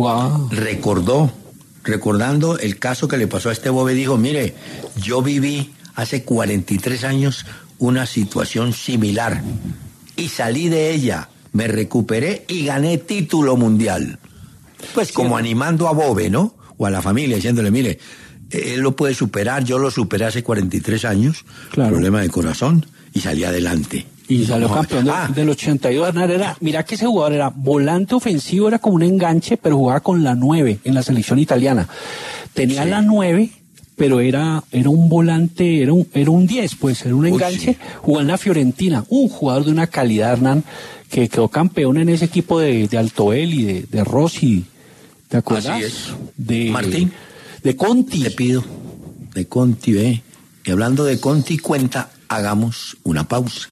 recordando el caso que le pasó a este Bobe, dijo, mire, yo viví hace 43 años una situación similar y salí de ella, me recuperé y gané título mundial. Pues como animando a Bobe, ¿no? O a la familia, diciéndole, mire, él lo puede superar, yo lo superé hace 43 años, problema de corazón, y salí adelante. Y salió campeón del 82, mira que ese jugador era volante ofensivo, era como un enganche, pero jugaba con la 9 en la selección italiana. Tenía la 9, pero era un volante, era un 10, pues, era un enganche, jugó en la Fiorentina, un jugador de una calidad, Hernán, que quedó campeón en ese equipo de Altoel y de Rossi, ¿te acuerdas? Así es. Martín. De Conti. Te pido, de Conti, y hablando de Conti, hagamos una pausa.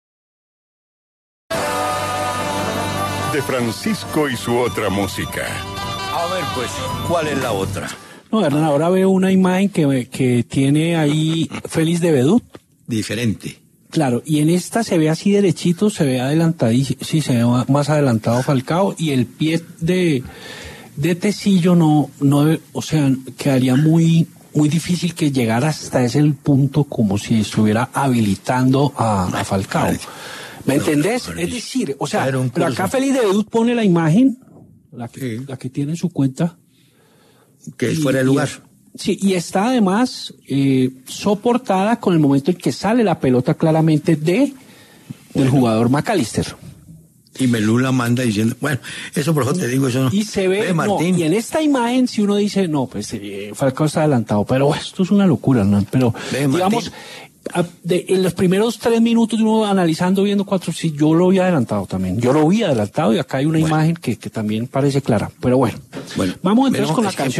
De Francisco y su otra música. A ver, pues, ¿cuál es la otra? No, Hernán, ahora veo una imagen que tiene ahí Félix de Bedut. Diferente. Claro, y en esta se ve así derechito, se ve adelantadísimo, sí, se ve más adelantado Falcao, y el pie de Tecillo no, o sea, quedaría muy difícil que llegara hasta ese punto como si estuviera habilitando a Falcao. ¿Me entendés? Es decir, o sea, pero acá Félix de Bedut pone la imagen, la que tiene en su cuenta, que es fuera de lugar. Sí, y está además soportada con el momento en que sale la pelota claramente del jugador McAllister. Y Melula manda diciendo, bueno, eso por eso te digo, eso no. Y se ve, Martín. Y en esta imagen, si uno dice, no, pues Falcao está adelantado, pero esto es una locura, ¿no? Pero, digamos, en los primeros 3 minutos uno analizando, viendo 4, sí, yo lo vi adelantado también. Yo lo vi adelantado y acá hay una imagen que también parece clara. Pero bueno, vamos entonces con la canción.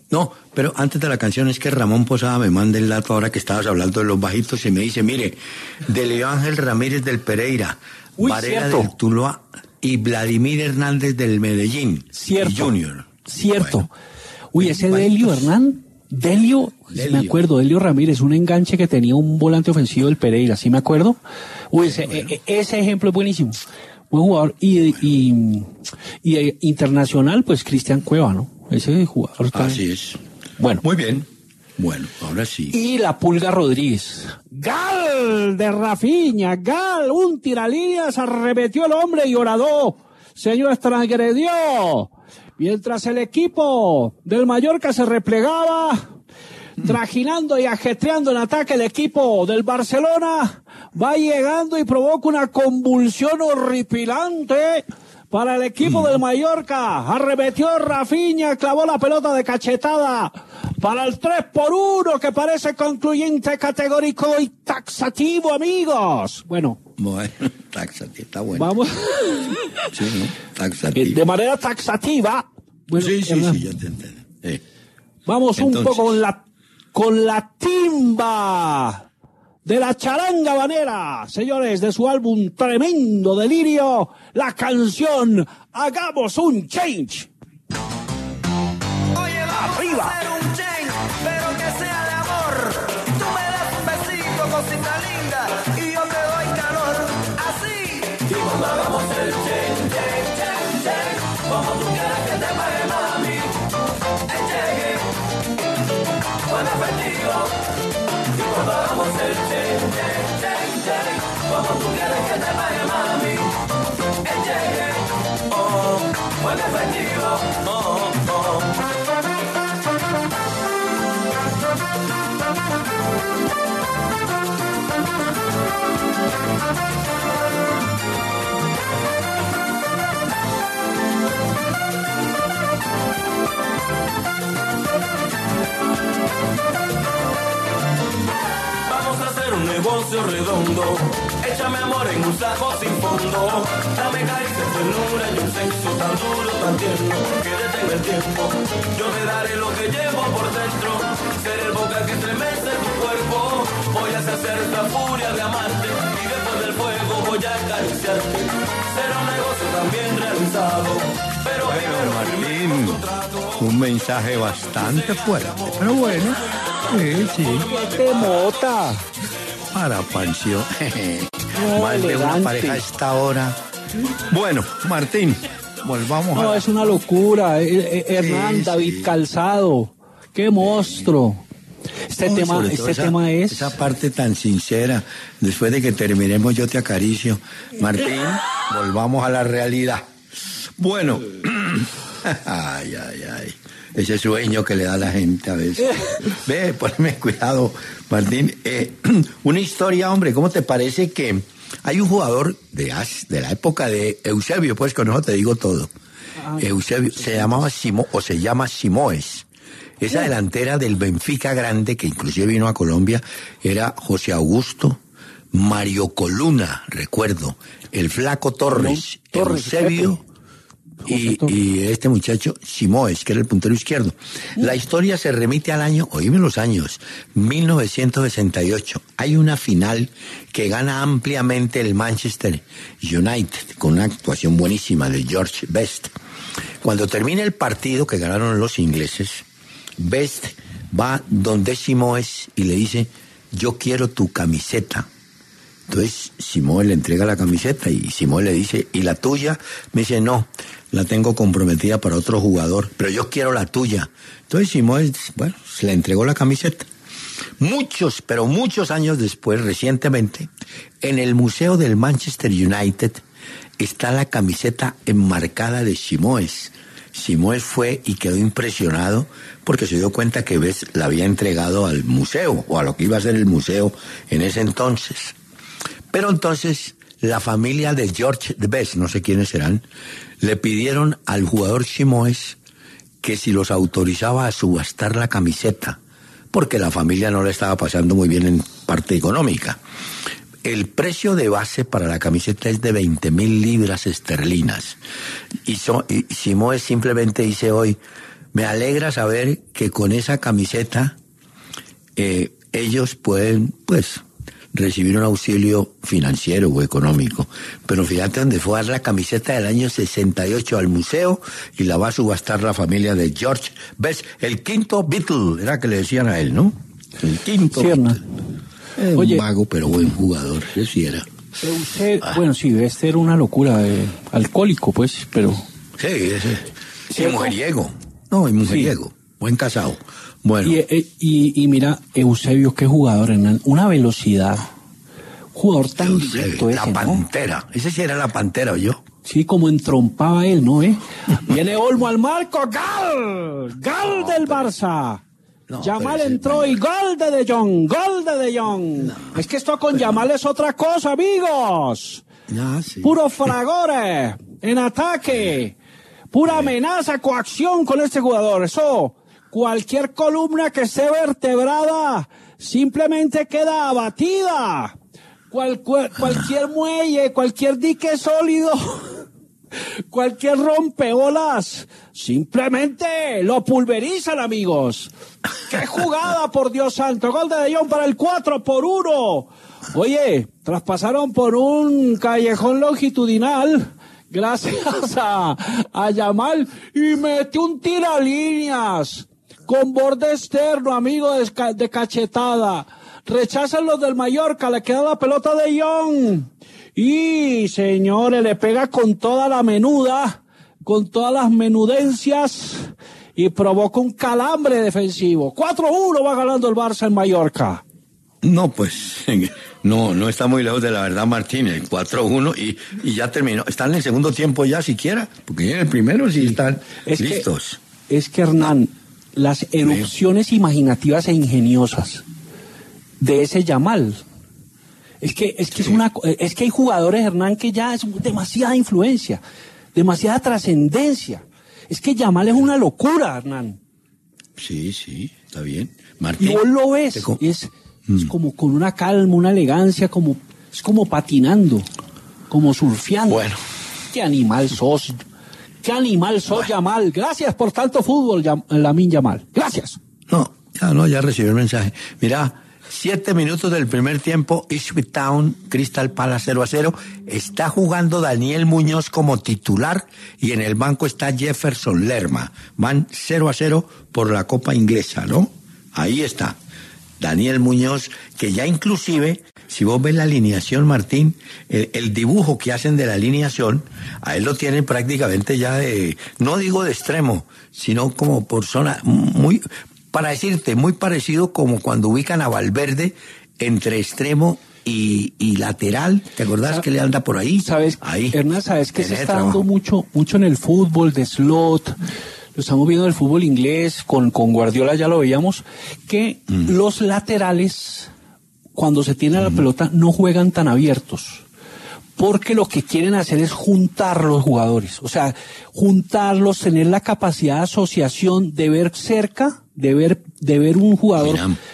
No, pero antes de la canción es que Ramón Posada me manda el dato ahora que estabas hablando de los bajitos y me dice, mire, de Leo Ángel Ramírez del Pereira, Varela del Tuluá y Vladimir Hernández del Medellín. Cierto. Junior. Cierto. Bueno, Uy, ese Delio Hernán, Delio, me acuerdo, Delio Ramírez, un enganche que tenía un volante ofensivo del Pereira, ¿sí me acuerdo? Uy, ese ejemplo es buenísimo. Buen jugador. Y internacional, pues Cristian Cueva, ¿no? Ese jugador también. Así es. Bueno. Muy bien. Bueno, ahora sí. Y la Pulga Rodríguez. ¡Gal de Rafinha! ¡Gal! Un tiralíneas, arremetió el hombre y Oradó. Señor, transgredió. Mientras el equipo del Mallorca se replegaba, trajinando y ajetreando en ataque, el equipo del Barcelona va llegando y provoca una convulsión horripilante para el equipo del Mallorca. Arremetió Rafinha, clavó la pelota de cachetada para el 3-1, que parece concluyente, categórico y taxativo, amigos. Bueno, taxativo, está bueno. Vamos. Sí, ¿no? Taxativo. De manera taxativa. Bueno, sí, ya te entiendo. Vamos entonces, un poco con la timba de la charanga habanera, señores, de su álbum Tremendo Delirio, la canción Hagamos un Change. Oye, vamos arriba. A hacer un change, pero que sea de amor. Tú me das un besito, cosita linda, y yo te doy calor, así. Y cuando hagamos el change, como tú quieras que te pague, mami, el cheque, buen efectivo. Y cuando hagamos el change, como tú quieres que te pague, mami, el cheque, buen efectivo, Vamos a hacer un negocio redondo. Échame amor en un saco sin fondo. Dame caricias, ternura y un sexo tan duro, tan tierno, que detenga el tiempo. Yo te daré lo que llevo por dentro. Seré el boca que estremece tu cuerpo. Voy a hacer esta furia de amarte. Y después del fuego voy a acariciarte. Será un negocio también realizado. Pero bueno, Martín, un mensaje bastante fuerte. Pero bueno, sí. ¡Qué mota! Para Pancio. Más de una pareja a esta hora. Bueno, Martín, volvamos a... No, es una locura. Hernán, David Calzado. ¡Qué monstruo! Este tema es... Esa parte tan sincera. Después de que terminemos, yo te acaricio. Martín, volvamos a la realidad. Bueno. Ay. Ese sueño que le da a la gente a veces. Ve, ponme cuidado, Martín. Una historia, hombre, ¿cómo te parece que hay un jugador de la época de Eusebio, pues con eso te digo todo? Eusebio, se llama Simoes. Esa delantera del Benfica grande, que inclusive vino a Colombia, era José Augusto, Mario Coluna, recuerdo, el Flaco Torres, Eusebio... Y este muchacho, Simoes, que era el puntero izquierdo. La historia se remite al año, oíme los años, 1968. Hay una final que gana ampliamente el Manchester United, con una actuación buenísima de George Best. Cuando termina el partido que ganaron los ingleses, Best va donde Simoes y le dice, yo quiero tu camiseta. Entonces Simoes le entrega la camiseta y Simoes le dice, ¿y la tuya? Me dice, no, la tengo comprometida para otro jugador, pero yo quiero la tuya. Entonces Simoes, bueno, se le entregó la camiseta. Pero muchos años después, recientemente, en el Museo del Manchester United está la camiseta enmarcada de Simoes. Simoes fue y quedó impresionado porque se dio cuenta que Best la había entregado al museo, o a lo que iba a ser el museo en ese entonces. Pero entonces la familia de George Best, no sé quiénes serán, le pidieron al jugador Simoes que si los autorizaba a subastar la camiseta, porque la familia no le estaba pasando muy bien en parte económica. El precio de base para la camiseta es de 20.000 libras esterlinas. Y Simoes simplemente dice hoy, Me alegra saber que con esa camiseta ellos pueden, pues, recibir un auxilio financiero o económico. Pero fíjate dónde fue a dar la camiseta del año 68 al museo y la va a subastar la familia de George Best, el quinto Beatle, era que le decían a él, ¿no? El quinto Beatle. Un vago pero buen jugador, sí era. Bueno, sí, este era una locura, alcohólico, pues, pero... Sí, ese. Sí, mujeriego. No, y mujeriego. Sí. Buen casado. Bueno. Y mira, Eusebio, qué jugador, Hernán. Una velocidad. Jugador tan directo ese, la Pantera. ¿No? Ese sí era la Pantera, ¿o yo? Sí, como entrompaba él, ¿no? Viene Olmo al marco. ¡Gol! ¡Gol del Barça! No, Yamal entró y gol de Jong, gol de Jong. No, es que esto con Yamal es otra cosa, amigos. No, sí. Puro fragore en ataque. Pura amenaza, coacción con este jugador. Eso, cualquier columna que esté vertebrada simplemente queda abatida. Cualquier muelle, cualquier dique sólido, cualquier rompeolas, simplemente lo pulverizan, amigos. ¡Qué jugada, por Dios santo! Gol de Jong para el 4-1. Oye, traspasaron por un callejón longitudinal gracias a Yamal y metió un tiralíneas con borde externo, amigo, de cachetada. Rechazan los del Mallorca, le queda la pelota de Jong. Y, señores, le pega con toda la menuda, con todas las menudencias y provoca un calambre defensivo. 4-1 va ganando el Barça en Mallorca. No, pues, no está muy lejos de la verdad, Martín. El 4-1 y ya terminó. Están en el segundo tiempo ya siquiera, porque en el primero sí están listos. Es que, Hernán, las erupciones imaginativas e ingeniosas de ese Yamal. Es que hay jugadores, Hernán, que ya es demasiada influencia, demasiada trascendencia. Es que Yamal es una locura, Hernán. Sí, está bien. Martín, y vos lo ves, es como con una calma, una elegancia, es como patinando, como surfeando. Bueno. Qué animal sos, Yamal. Gracias por tanto fútbol, Lamine Yamal. Gracias. Ya recibí el mensaje. Mira, 7 minutos del primer tiempo, Ipswich Town, Crystal Palace 0-0. Está jugando Daniel Muñoz como titular y en el banco está Jefferson Lerma. Van 0-0 por la Copa Inglesa, ¿no? Ahí está. Daniel Muñoz, que ya inclusive, si vos ves la alineación, Martín, el dibujo que hacen de la alineación, a él lo tienen prácticamente ya no digo de extremo, sino como por zona muy... Para decirte, muy parecido como cuando ubican a Valverde entre extremo y lateral. ¿Te acordás que le anda por ahí? Ahí. Hernán, ¿sabes que se está dando mucho en el fútbol de slot? Lo estamos viendo en el fútbol inglés, con Guardiola ya lo veíamos, que los laterales, cuando se tiene la pelota, no juegan tan abiertos. Porque lo que quieren hacer es juntar los jugadores. O sea, juntarlos, tener la capacidad de asociación, de ver cerca, de ver un jugador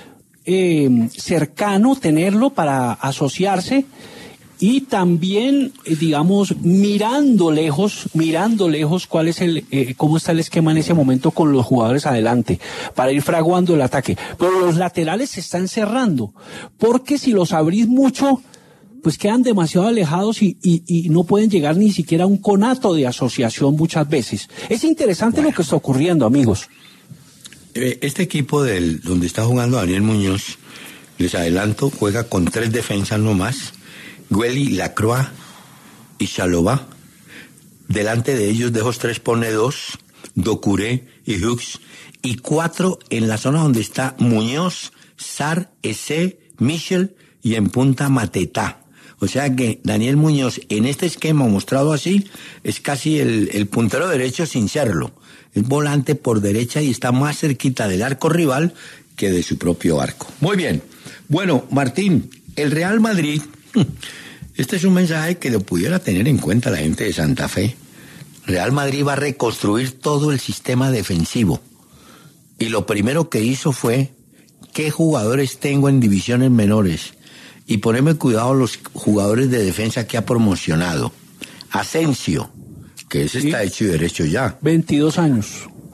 cercano, tenerlo para asociarse y también, digamos, mirando lejos cuál es cómo está el esquema en ese momento con los jugadores adelante para ir fraguando el ataque. Pero los laterales se están cerrando porque si los abrís mucho, pues quedan demasiado alejados y no pueden llegar ni siquiera a un conato de asociación muchas veces. Es interesante lo que está ocurriendo, amigos. Este equipo donde está jugando Daniel Muñoz, les adelanto, juega con 3 defensas nomás, Gueli, Lacroix y Chalobah. Delante de ellos, de esos 3 pone 2, Doucouré y Hughes, y 4 en la zona donde está Muñoz, Sarr, Eze, Michel y en punta Mateta. O sea que Daniel Muñoz, en este esquema mostrado así, es casi el puntero derecho sin serlo. Es volante por derecha y está más cerquita del arco rival que de su propio arco. Muy bien. Bueno, Martín, el Real Madrid, este es un mensaje que lo pudiera tener en cuenta la gente de Santa Fe. Real Madrid va a reconstruir todo el sistema defensivo. Y lo primero que hizo fue, ¿qué jugadores tengo en divisiones menores? Y poneme cuidado los jugadores de defensa que ha promocionado. Asensio, que ese está hecho y derecho ya. 22 años.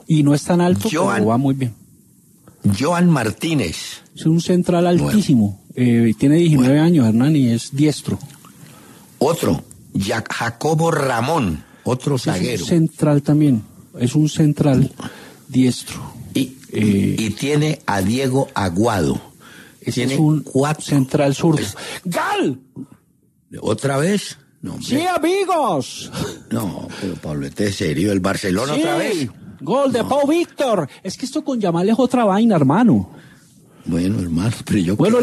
Y no es tan alto, pero va muy bien. Joan Martínez. Es un central altísimo. Tiene 19 años, Hernán, y es diestro. Otro, Jacobo Ramón, otro zaguero. Es un central también. Es un central diestro. Y tiene a Diego Aguado. Tiene un central zurdo. ¡Gal! ¿Otra vez? No, ¡Sí, amigos! No, pero Pablo, ¿este es serio? ¿El Barcelona otra vez? Gol de Pau Víctor. Es que esto con Yamal es otra vaina, hermano. Bueno, hermano, pero yo... Bueno,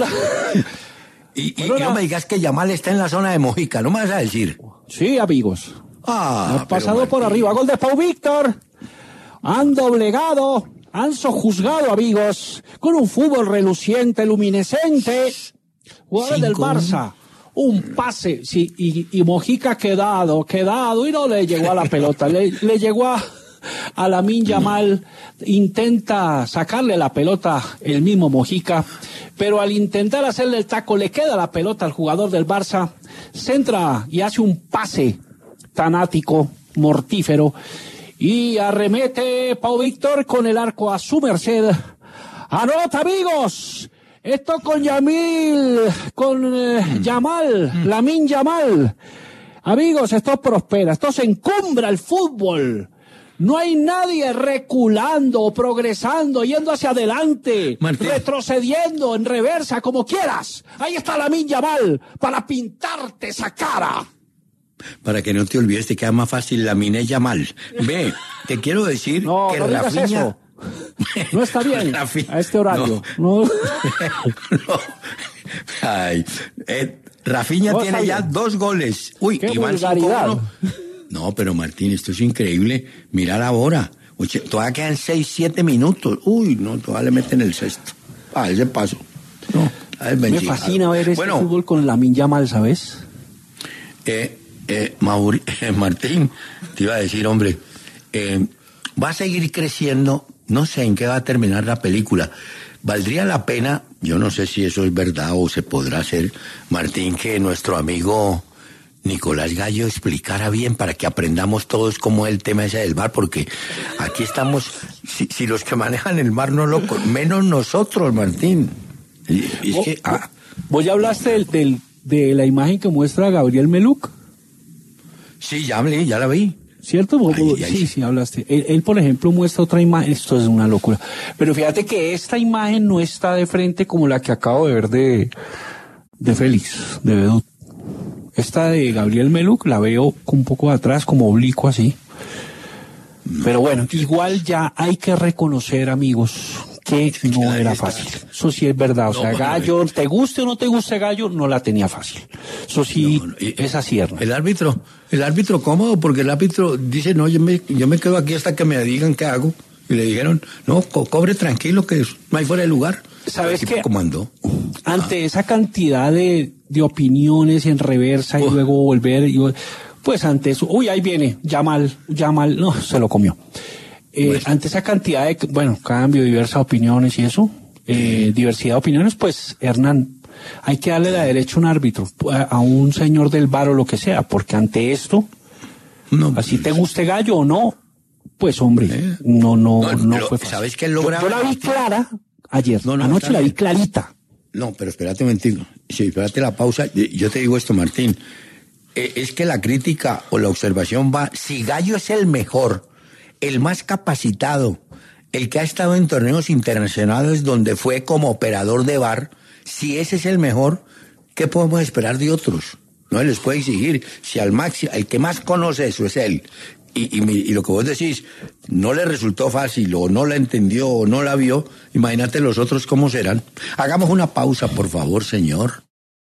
no me digas que Yamal está en la zona de Mojica, ¿no me vas a decir? Sí, amigos. Ha pasado por arriba. Gol de Pau Víctor. Han doblegado, han sojuzgado, amigos, con un fútbol reluciente, luminescente. Jugador del Barça. Un pase, sí, y Mojica quedado, y no le llegó a la pelota, le llegó a Lamine Yamal, intenta sacarle la pelota el mismo Mojica, pero al intentar hacerle el taco le queda la pelota al jugador del Barça, centra y hace un pase tanático, mortífero, y arremete Pau Víctor con el arco a su merced. ¡Anota, amigos! Esto con Yamal, Lamine Yamal. Amigos, esto prospera, esto se encumbra el fútbol. No hay nadie reculando, progresando, yendo hacia adelante, Martín, retrocediendo, en reversa, como quieras. Ahí está Lamine Yamal para pintarte esa cara. Para que no te olvides, te queda más fácil Lamine Yamal. Ve, te quiero decir que no Rafinha... No está bien a este horario. No. Ay, Rafinha tiene ya 2 goles. Uy, qué Iván vulgaridad. No, pero Martín, esto es increíble. Mira la hora. Oye, todavía quedan 6-7 minutos. Uy, no, todavía le meten el sexto. Ese paso. No, me fascina ver este fútbol con Lamine Yamal, ¿sabes? Martín, te iba a decir, hombre, va a seguir creciendo. No sé en qué va a terminar la película. Valdría la pena, yo no sé si eso es verdad o se podrá hacer, Martín, que nuestro amigo Nicolás Gallo explicara bien para que aprendamos todos cómo es el tema ese del VAR, porque aquí estamos, si los que manejan el VAR no lo... menos nosotros, Martín. ¿Vos ya hablaste de la imagen que muestra Gabriel Meluk? Sí, ya la vi. ¿Cierto? Sí, hablaste. Él, por ejemplo, muestra otra imagen. Esto es una locura. Pero fíjate que esta imagen no está de frente como la que acabo de ver de Félix, de Bedut. Esta de Gabriel Meluk la veo un poco atrás, como oblicuo así. Pero bueno, igual ya hay que reconocer, amigos, que no era fácil. Eso sí es verdad. O sea, Gallo, te guste o no te guste Gallo, no la tenía fácil. Eso sí es así. El árbitro cómodo, porque el árbitro dice, no, yo me quedo aquí hasta que me digan qué hago. Y le dijeron, no, cobre tranquilo, que no hay fuera de lugar. ¿Sabes qué? Comandó. Ante esa cantidad de opiniones en reversa y luego volver... Pues ante eso, ahí viene, Yamal, no, se lo comió. Ante esa cantidad de, cambio, diversas opiniones y eso, diversidad de opiniones, pues, Hernán, hay que darle la derecha a un árbitro, a un señor del VAR o lo que sea, porque ante esto, así te guste Gallo o no, pues, hombre, no fue fácil. ¿Sabes qué logra? Yo la vi clara ayer, anoche la vi clarita. No, pero espérate un momentito, sí, espérate la pausa, yo te digo esto, Martín. Es que la crítica o la observación va, si Gallo es el mejor, el más capacitado, el que ha estado en torneos internacionales donde fue como operador de VAR, si ese es el mejor, ¿qué podemos esperar de otros? No les puede exigir, si al máximo, el que más conoce eso es él, y lo que vos decís, no le resultó fácil, o no la entendió, o no la vio, imagínate los otros cómo serán. Hagamos una pausa, por favor, señor.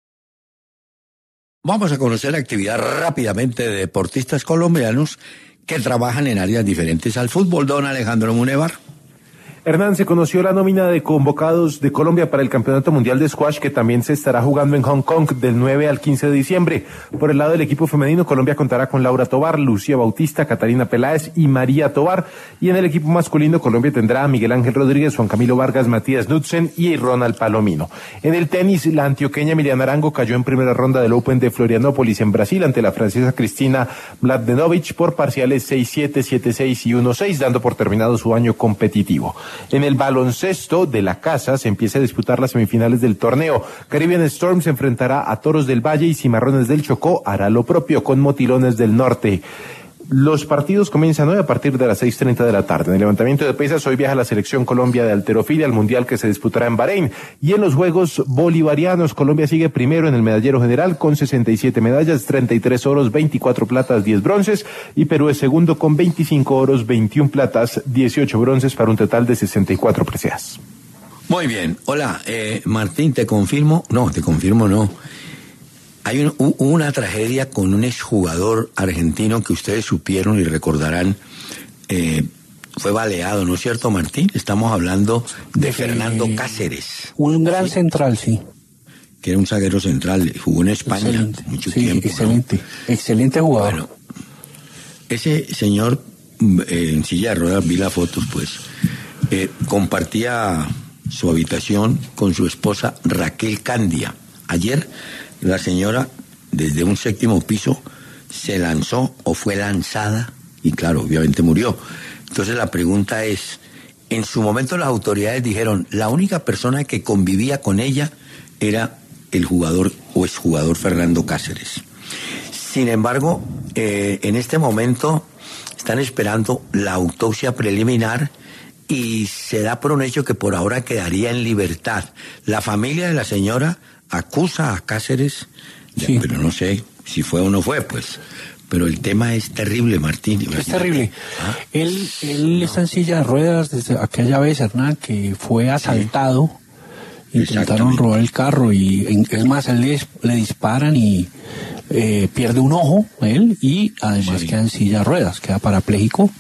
Vamos a conocer la actividad rápidamente de deportistas colombianos que trabajan en áreas diferentes al fútbol. Don Alejandro Munevar. Hernán, se conoció la nómina de convocados de Colombia para el Campeonato Mundial de Squash, que también se estará jugando en Hong Kong del 9 al 15 de diciembre. Por el lado del equipo femenino, Colombia contará con Laura Tovar, Lucía Bautista, Catalina Peláez y María Tovar. Y en el equipo masculino, Colombia tendrá a Miguel Ángel Rodríguez, Juan Camilo Vargas, Matías Knudsen y Ronald Palomino. En el tenis, la antioqueña Miriam Arango cayó en primera ronda del Open de Florianópolis en Brasil ante la francesa Cristina Mladenovic por parciales 6-7, 7-6 y 1-6, dando por terminado su año competitivo. En el baloncesto de la casa se empieza a disputar las semifinales del torneo. Caribbean Storm se enfrentará a Toros del Valle y Cimarrones del Chocó hará lo propio con Motilones del Norte. Los partidos comienzan hoy a partir de las 6:30 de la tarde. En el levantamiento de pesas, hoy viaja la selección Colombia de halterofilia al mundial que se disputará en Bahrein. Y en los Juegos Bolivarianos, Colombia sigue primero en el medallero general con 67 medallas, 33 oros, 24 platas, 10 bronces. Y Perú es segundo con 25 oros, 21 platas, 18 bronces para un total de 64 preseas. Muy bien. Hola, Martín, te confirmo. Hay una tragedia con un exjugador argentino que ustedes supieron y recordarán, fue baleado, ¿no es cierto, Martín? Estamos hablando de Fernando Cáceres. Un gran central, sí. Que era un zaguero central, jugó en España mucho tiempo. Excelente jugador. Bueno, ese señor en silla de ruedas, vi las fotos, pues, compartía su habitación con su esposa Raquel Candia. Ayer la señora, desde un 7º piso, se lanzó o fue lanzada y, claro, obviamente murió. Entonces la pregunta es, en su momento las autoridades dijeron, la única persona que convivía con ella era el jugador o exjugador Fernando Cáceres. Sin embargo, en este momento están esperando la autopsia preliminar y se da por un hecho que por ahora quedaría en libertad. La familia de la señora acusa a Cáceres, sí, pero no sé si fue o no fue, pues. Pero el tema es terrible, Martín. Es terrible. Él está en silla de ruedas desde aquella vez, Hernán, que fue asaltado. Sí. Intentaron robar el carro y es más, él le disparan y pierde un ojo, él, y además queda en silla de ruedas, queda parapléjico.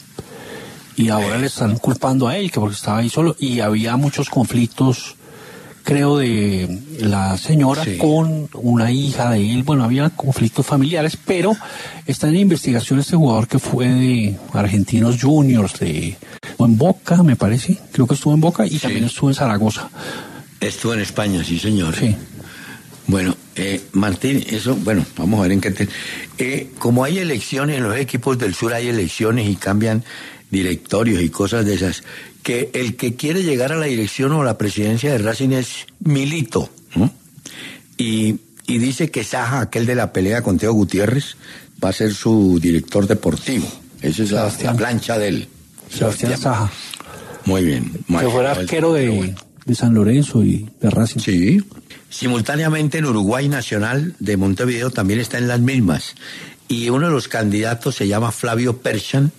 Y ahora le están culpando a él, que porque estaba ahí solo, y había muchos conflictos, creo, de la señora con una hija de él. Bueno, había conflictos familiares, pero está en investigación este jugador que fue de Argentinos Juniors, estuvo en Boca, me parece, creo que estuvo en Boca y también estuvo en Zaragoza. Estuvo en España, sí, señor. Sí. Bueno, Martín, eso, bueno, vamos a ver en qué como hay elecciones, en los equipos del sur hay elecciones y cambian directorios y cosas de esas, que el que quiere llegar a la dirección o a la presidencia de Racing es Milito, ¿no? Y dice que Saja, aquel de la pelea con Teo Gutiérrez, va a ser su director deportivo. Esa es la plancha de él. Sebastián Saja. Muy bien. Que fuera arquero de San Lorenzo y de Racing. Sí. Simultáneamente en Uruguay Nacional de Montevideo también está en las mismas. Y uno de los candidatos se llama Flavio Perchan.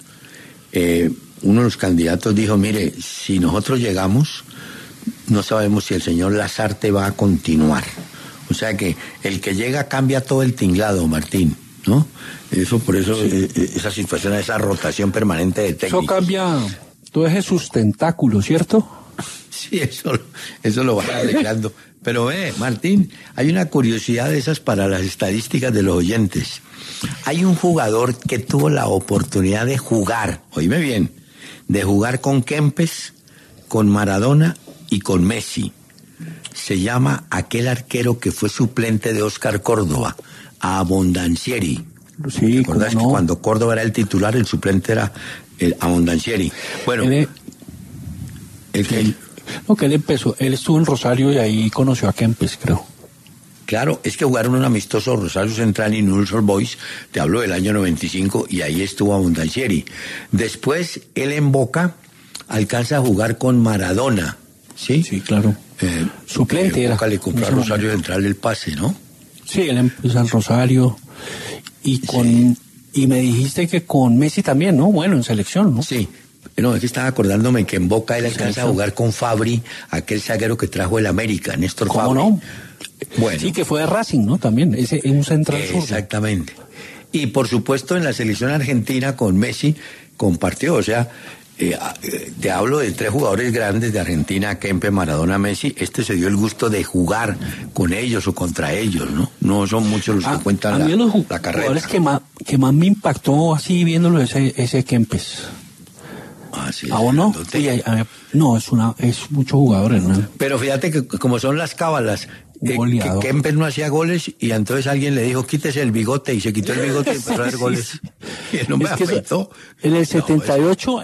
Uno de los candidatos dijo, mire, si nosotros llegamos, no sabemos si el señor Lazarte va a continuar. O sea que el que llega cambia todo el tinglado, Martín, ¿no? Por eso esa situación, esa rotación permanente de técnicos. Eso cambia todo ese sustentáculo, ¿cierto? Sí, eso lo van arreglando. Pero Martín, hay una curiosidad de esas para las estadísticas de los oyentes. Hay un jugador que tuvo la oportunidad de jugar, oíme bien, de jugar con Kempes, con Maradona y con Messi. Se llama aquel arquero que fue suplente de Oscar Córdoba, Abondancieri. Sí, ¿te acordás que cuando Córdoba era el titular, el suplente era el Abondancieri? Bueno, él estuvo en Rosario y ahí conoció a Kempes, creo. Claro, es que jugaron un amistoso Rosario Central y Newell's Old Boys, te hablo del año 95, y ahí estuvo Abondancieri. Después, él en Boca alcanza a jugar con Maradona, ¿sí? Sí, claro. Suplente era. Boca le compró a Rosario Central el pase, ¿no? Sí, él empezó al Rosario y y me dijiste que con Messi también, ¿no? Bueno, en selección, ¿no? Sí. No, es que estaba acordándome que en Boca él alcanza a jugar con Fabri, aquel zaguero que trajo el América, Néstor Fabri. ¿Cómo no? Bueno. Sí, que fue de Racing, ¿no? También, es un central zurdo. Exactamente. Y por supuesto en la selección argentina con Messi compartió, o sea, te hablo de 3 jugadores grandes de Argentina, Kempes, Maradona, Messi. Se dio el gusto de jugar con ellos o contra ellos, ¿no? No son muchos los que cuentan la carrera. Jugadores que más me impactó así viéndolo ese Kempes. Sí, ¿A vos no? No, es mucho jugador, Hernán. Pero fíjate que como son las cábalas, que Kempes no hacía goles y entonces alguien le dijo, quítese el bigote, y se quitó el bigote y empezó a hacer goles. Y él no me afectó. En el 78,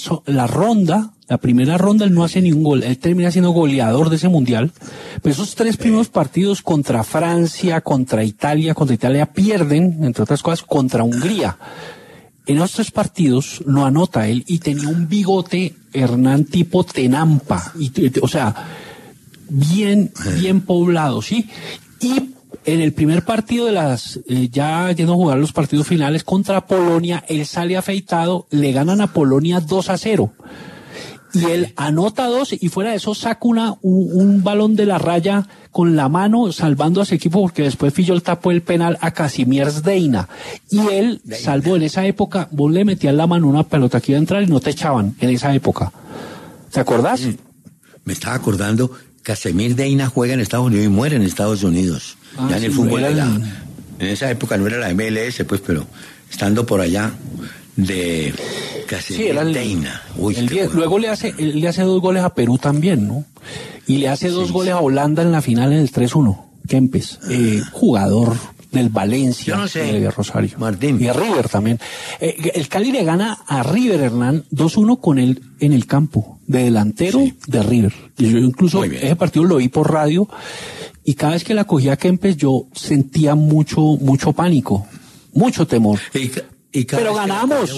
la primera ronda, él no hace ningún gol. Él termina siendo goleador de ese mundial. Pero esos 3 primeros partidos contra Francia, contra Italia pierden, entre otras cosas, contra Hungría. En esos 3 partidos lo anota él y tenía un bigote, Hernán, tipo Tenampa. O sea, bien poblado, ¿sí? Y en el primer partido de ya yendo a jugar los partidos finales contra Polonia, él sale afeitado, le ganan a Polonia 2-0. Y él anota 2 y fuera de eso saca un balón de la raya con la mano salvando a su equipo porque después Fillol tapó el penal a Kazimierz Deina. Y él salvó en esa época, vos le metías la mano a una pelota que iba a entrar y no te echaban en esa época. ¿Te acordás? Me estaba acordando, Kazimierz Deina juega en Estados Unidos y muere en Estados Unidos. Ya en el fútbol en esa época no era la MLS, pues, pero estando por allá de Kazimierz Deina. Luego él le hace 2 goles a Perú también, ¿no? Y le hace 2 goles a Holanda en la final en el 3-1. Kempes, jugador del Valencia, yo no sé, de Rosario. Martín. Y de River también. El Cali le gana a River, Hernán, 2-1 con él en el campo, de delantero de River. Y yo incluso ese partido lo vi por radio y cada vez que la cogía Kempes yo sentía mucho pánico, mucho temor. Pero ganamos.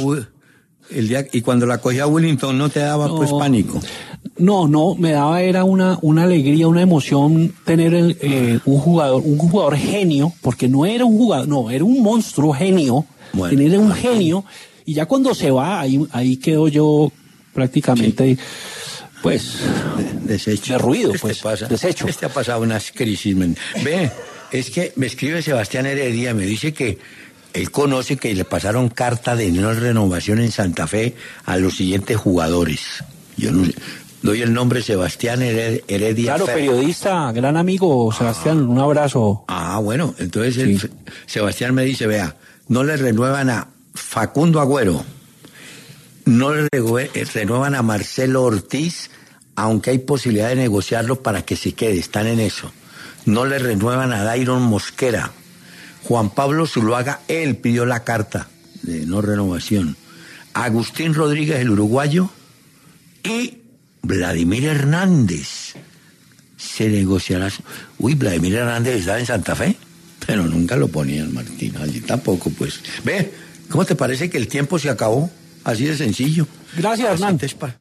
Y cuando la cogía Willington no te daba pues pánico. No, me daba era una alegría, una emoción tener un jugador genio, porque no era un jugador, no, era un monstruo genio, tener un genio, y ya cuando se va, ahí quedo yo prácticamente, pues, deshecho. Derruido, deshecho. Ha pasado unas crisis, Ve, es que me escribe Sebastián Heredia, me dice que él conoce que le pasaron carta de no renovación en Santa Fe a los siguientes jugadores. Yo no sé. Doy el nombre Sebastián Heredia. Claro, periodista, gran amigo, Sebastián, un abrazo. Bueno, entonces Sebastián me dice, vea, no le renuevan a Facundo Agüero, no le renuevan a Marcelo Ortiz, aunque hay posibilidad de negociarlo para que se quede, están en eso. No le renuevan a Dairon Mosquera. Juan Pablo Zuluaga, él pidió la carta de no renovación. Agustín Rodríguez, el uruguayo, y Vladimir Hernández. Se negociará. Vladimir Hernández estaba en Santa Fe, pero nunca lo ponían, Martín. Allí tampoco, pues. Ve, ¿cómo te parece que el tiempo se acabó? Así de sencillo. Gracias, Hernández.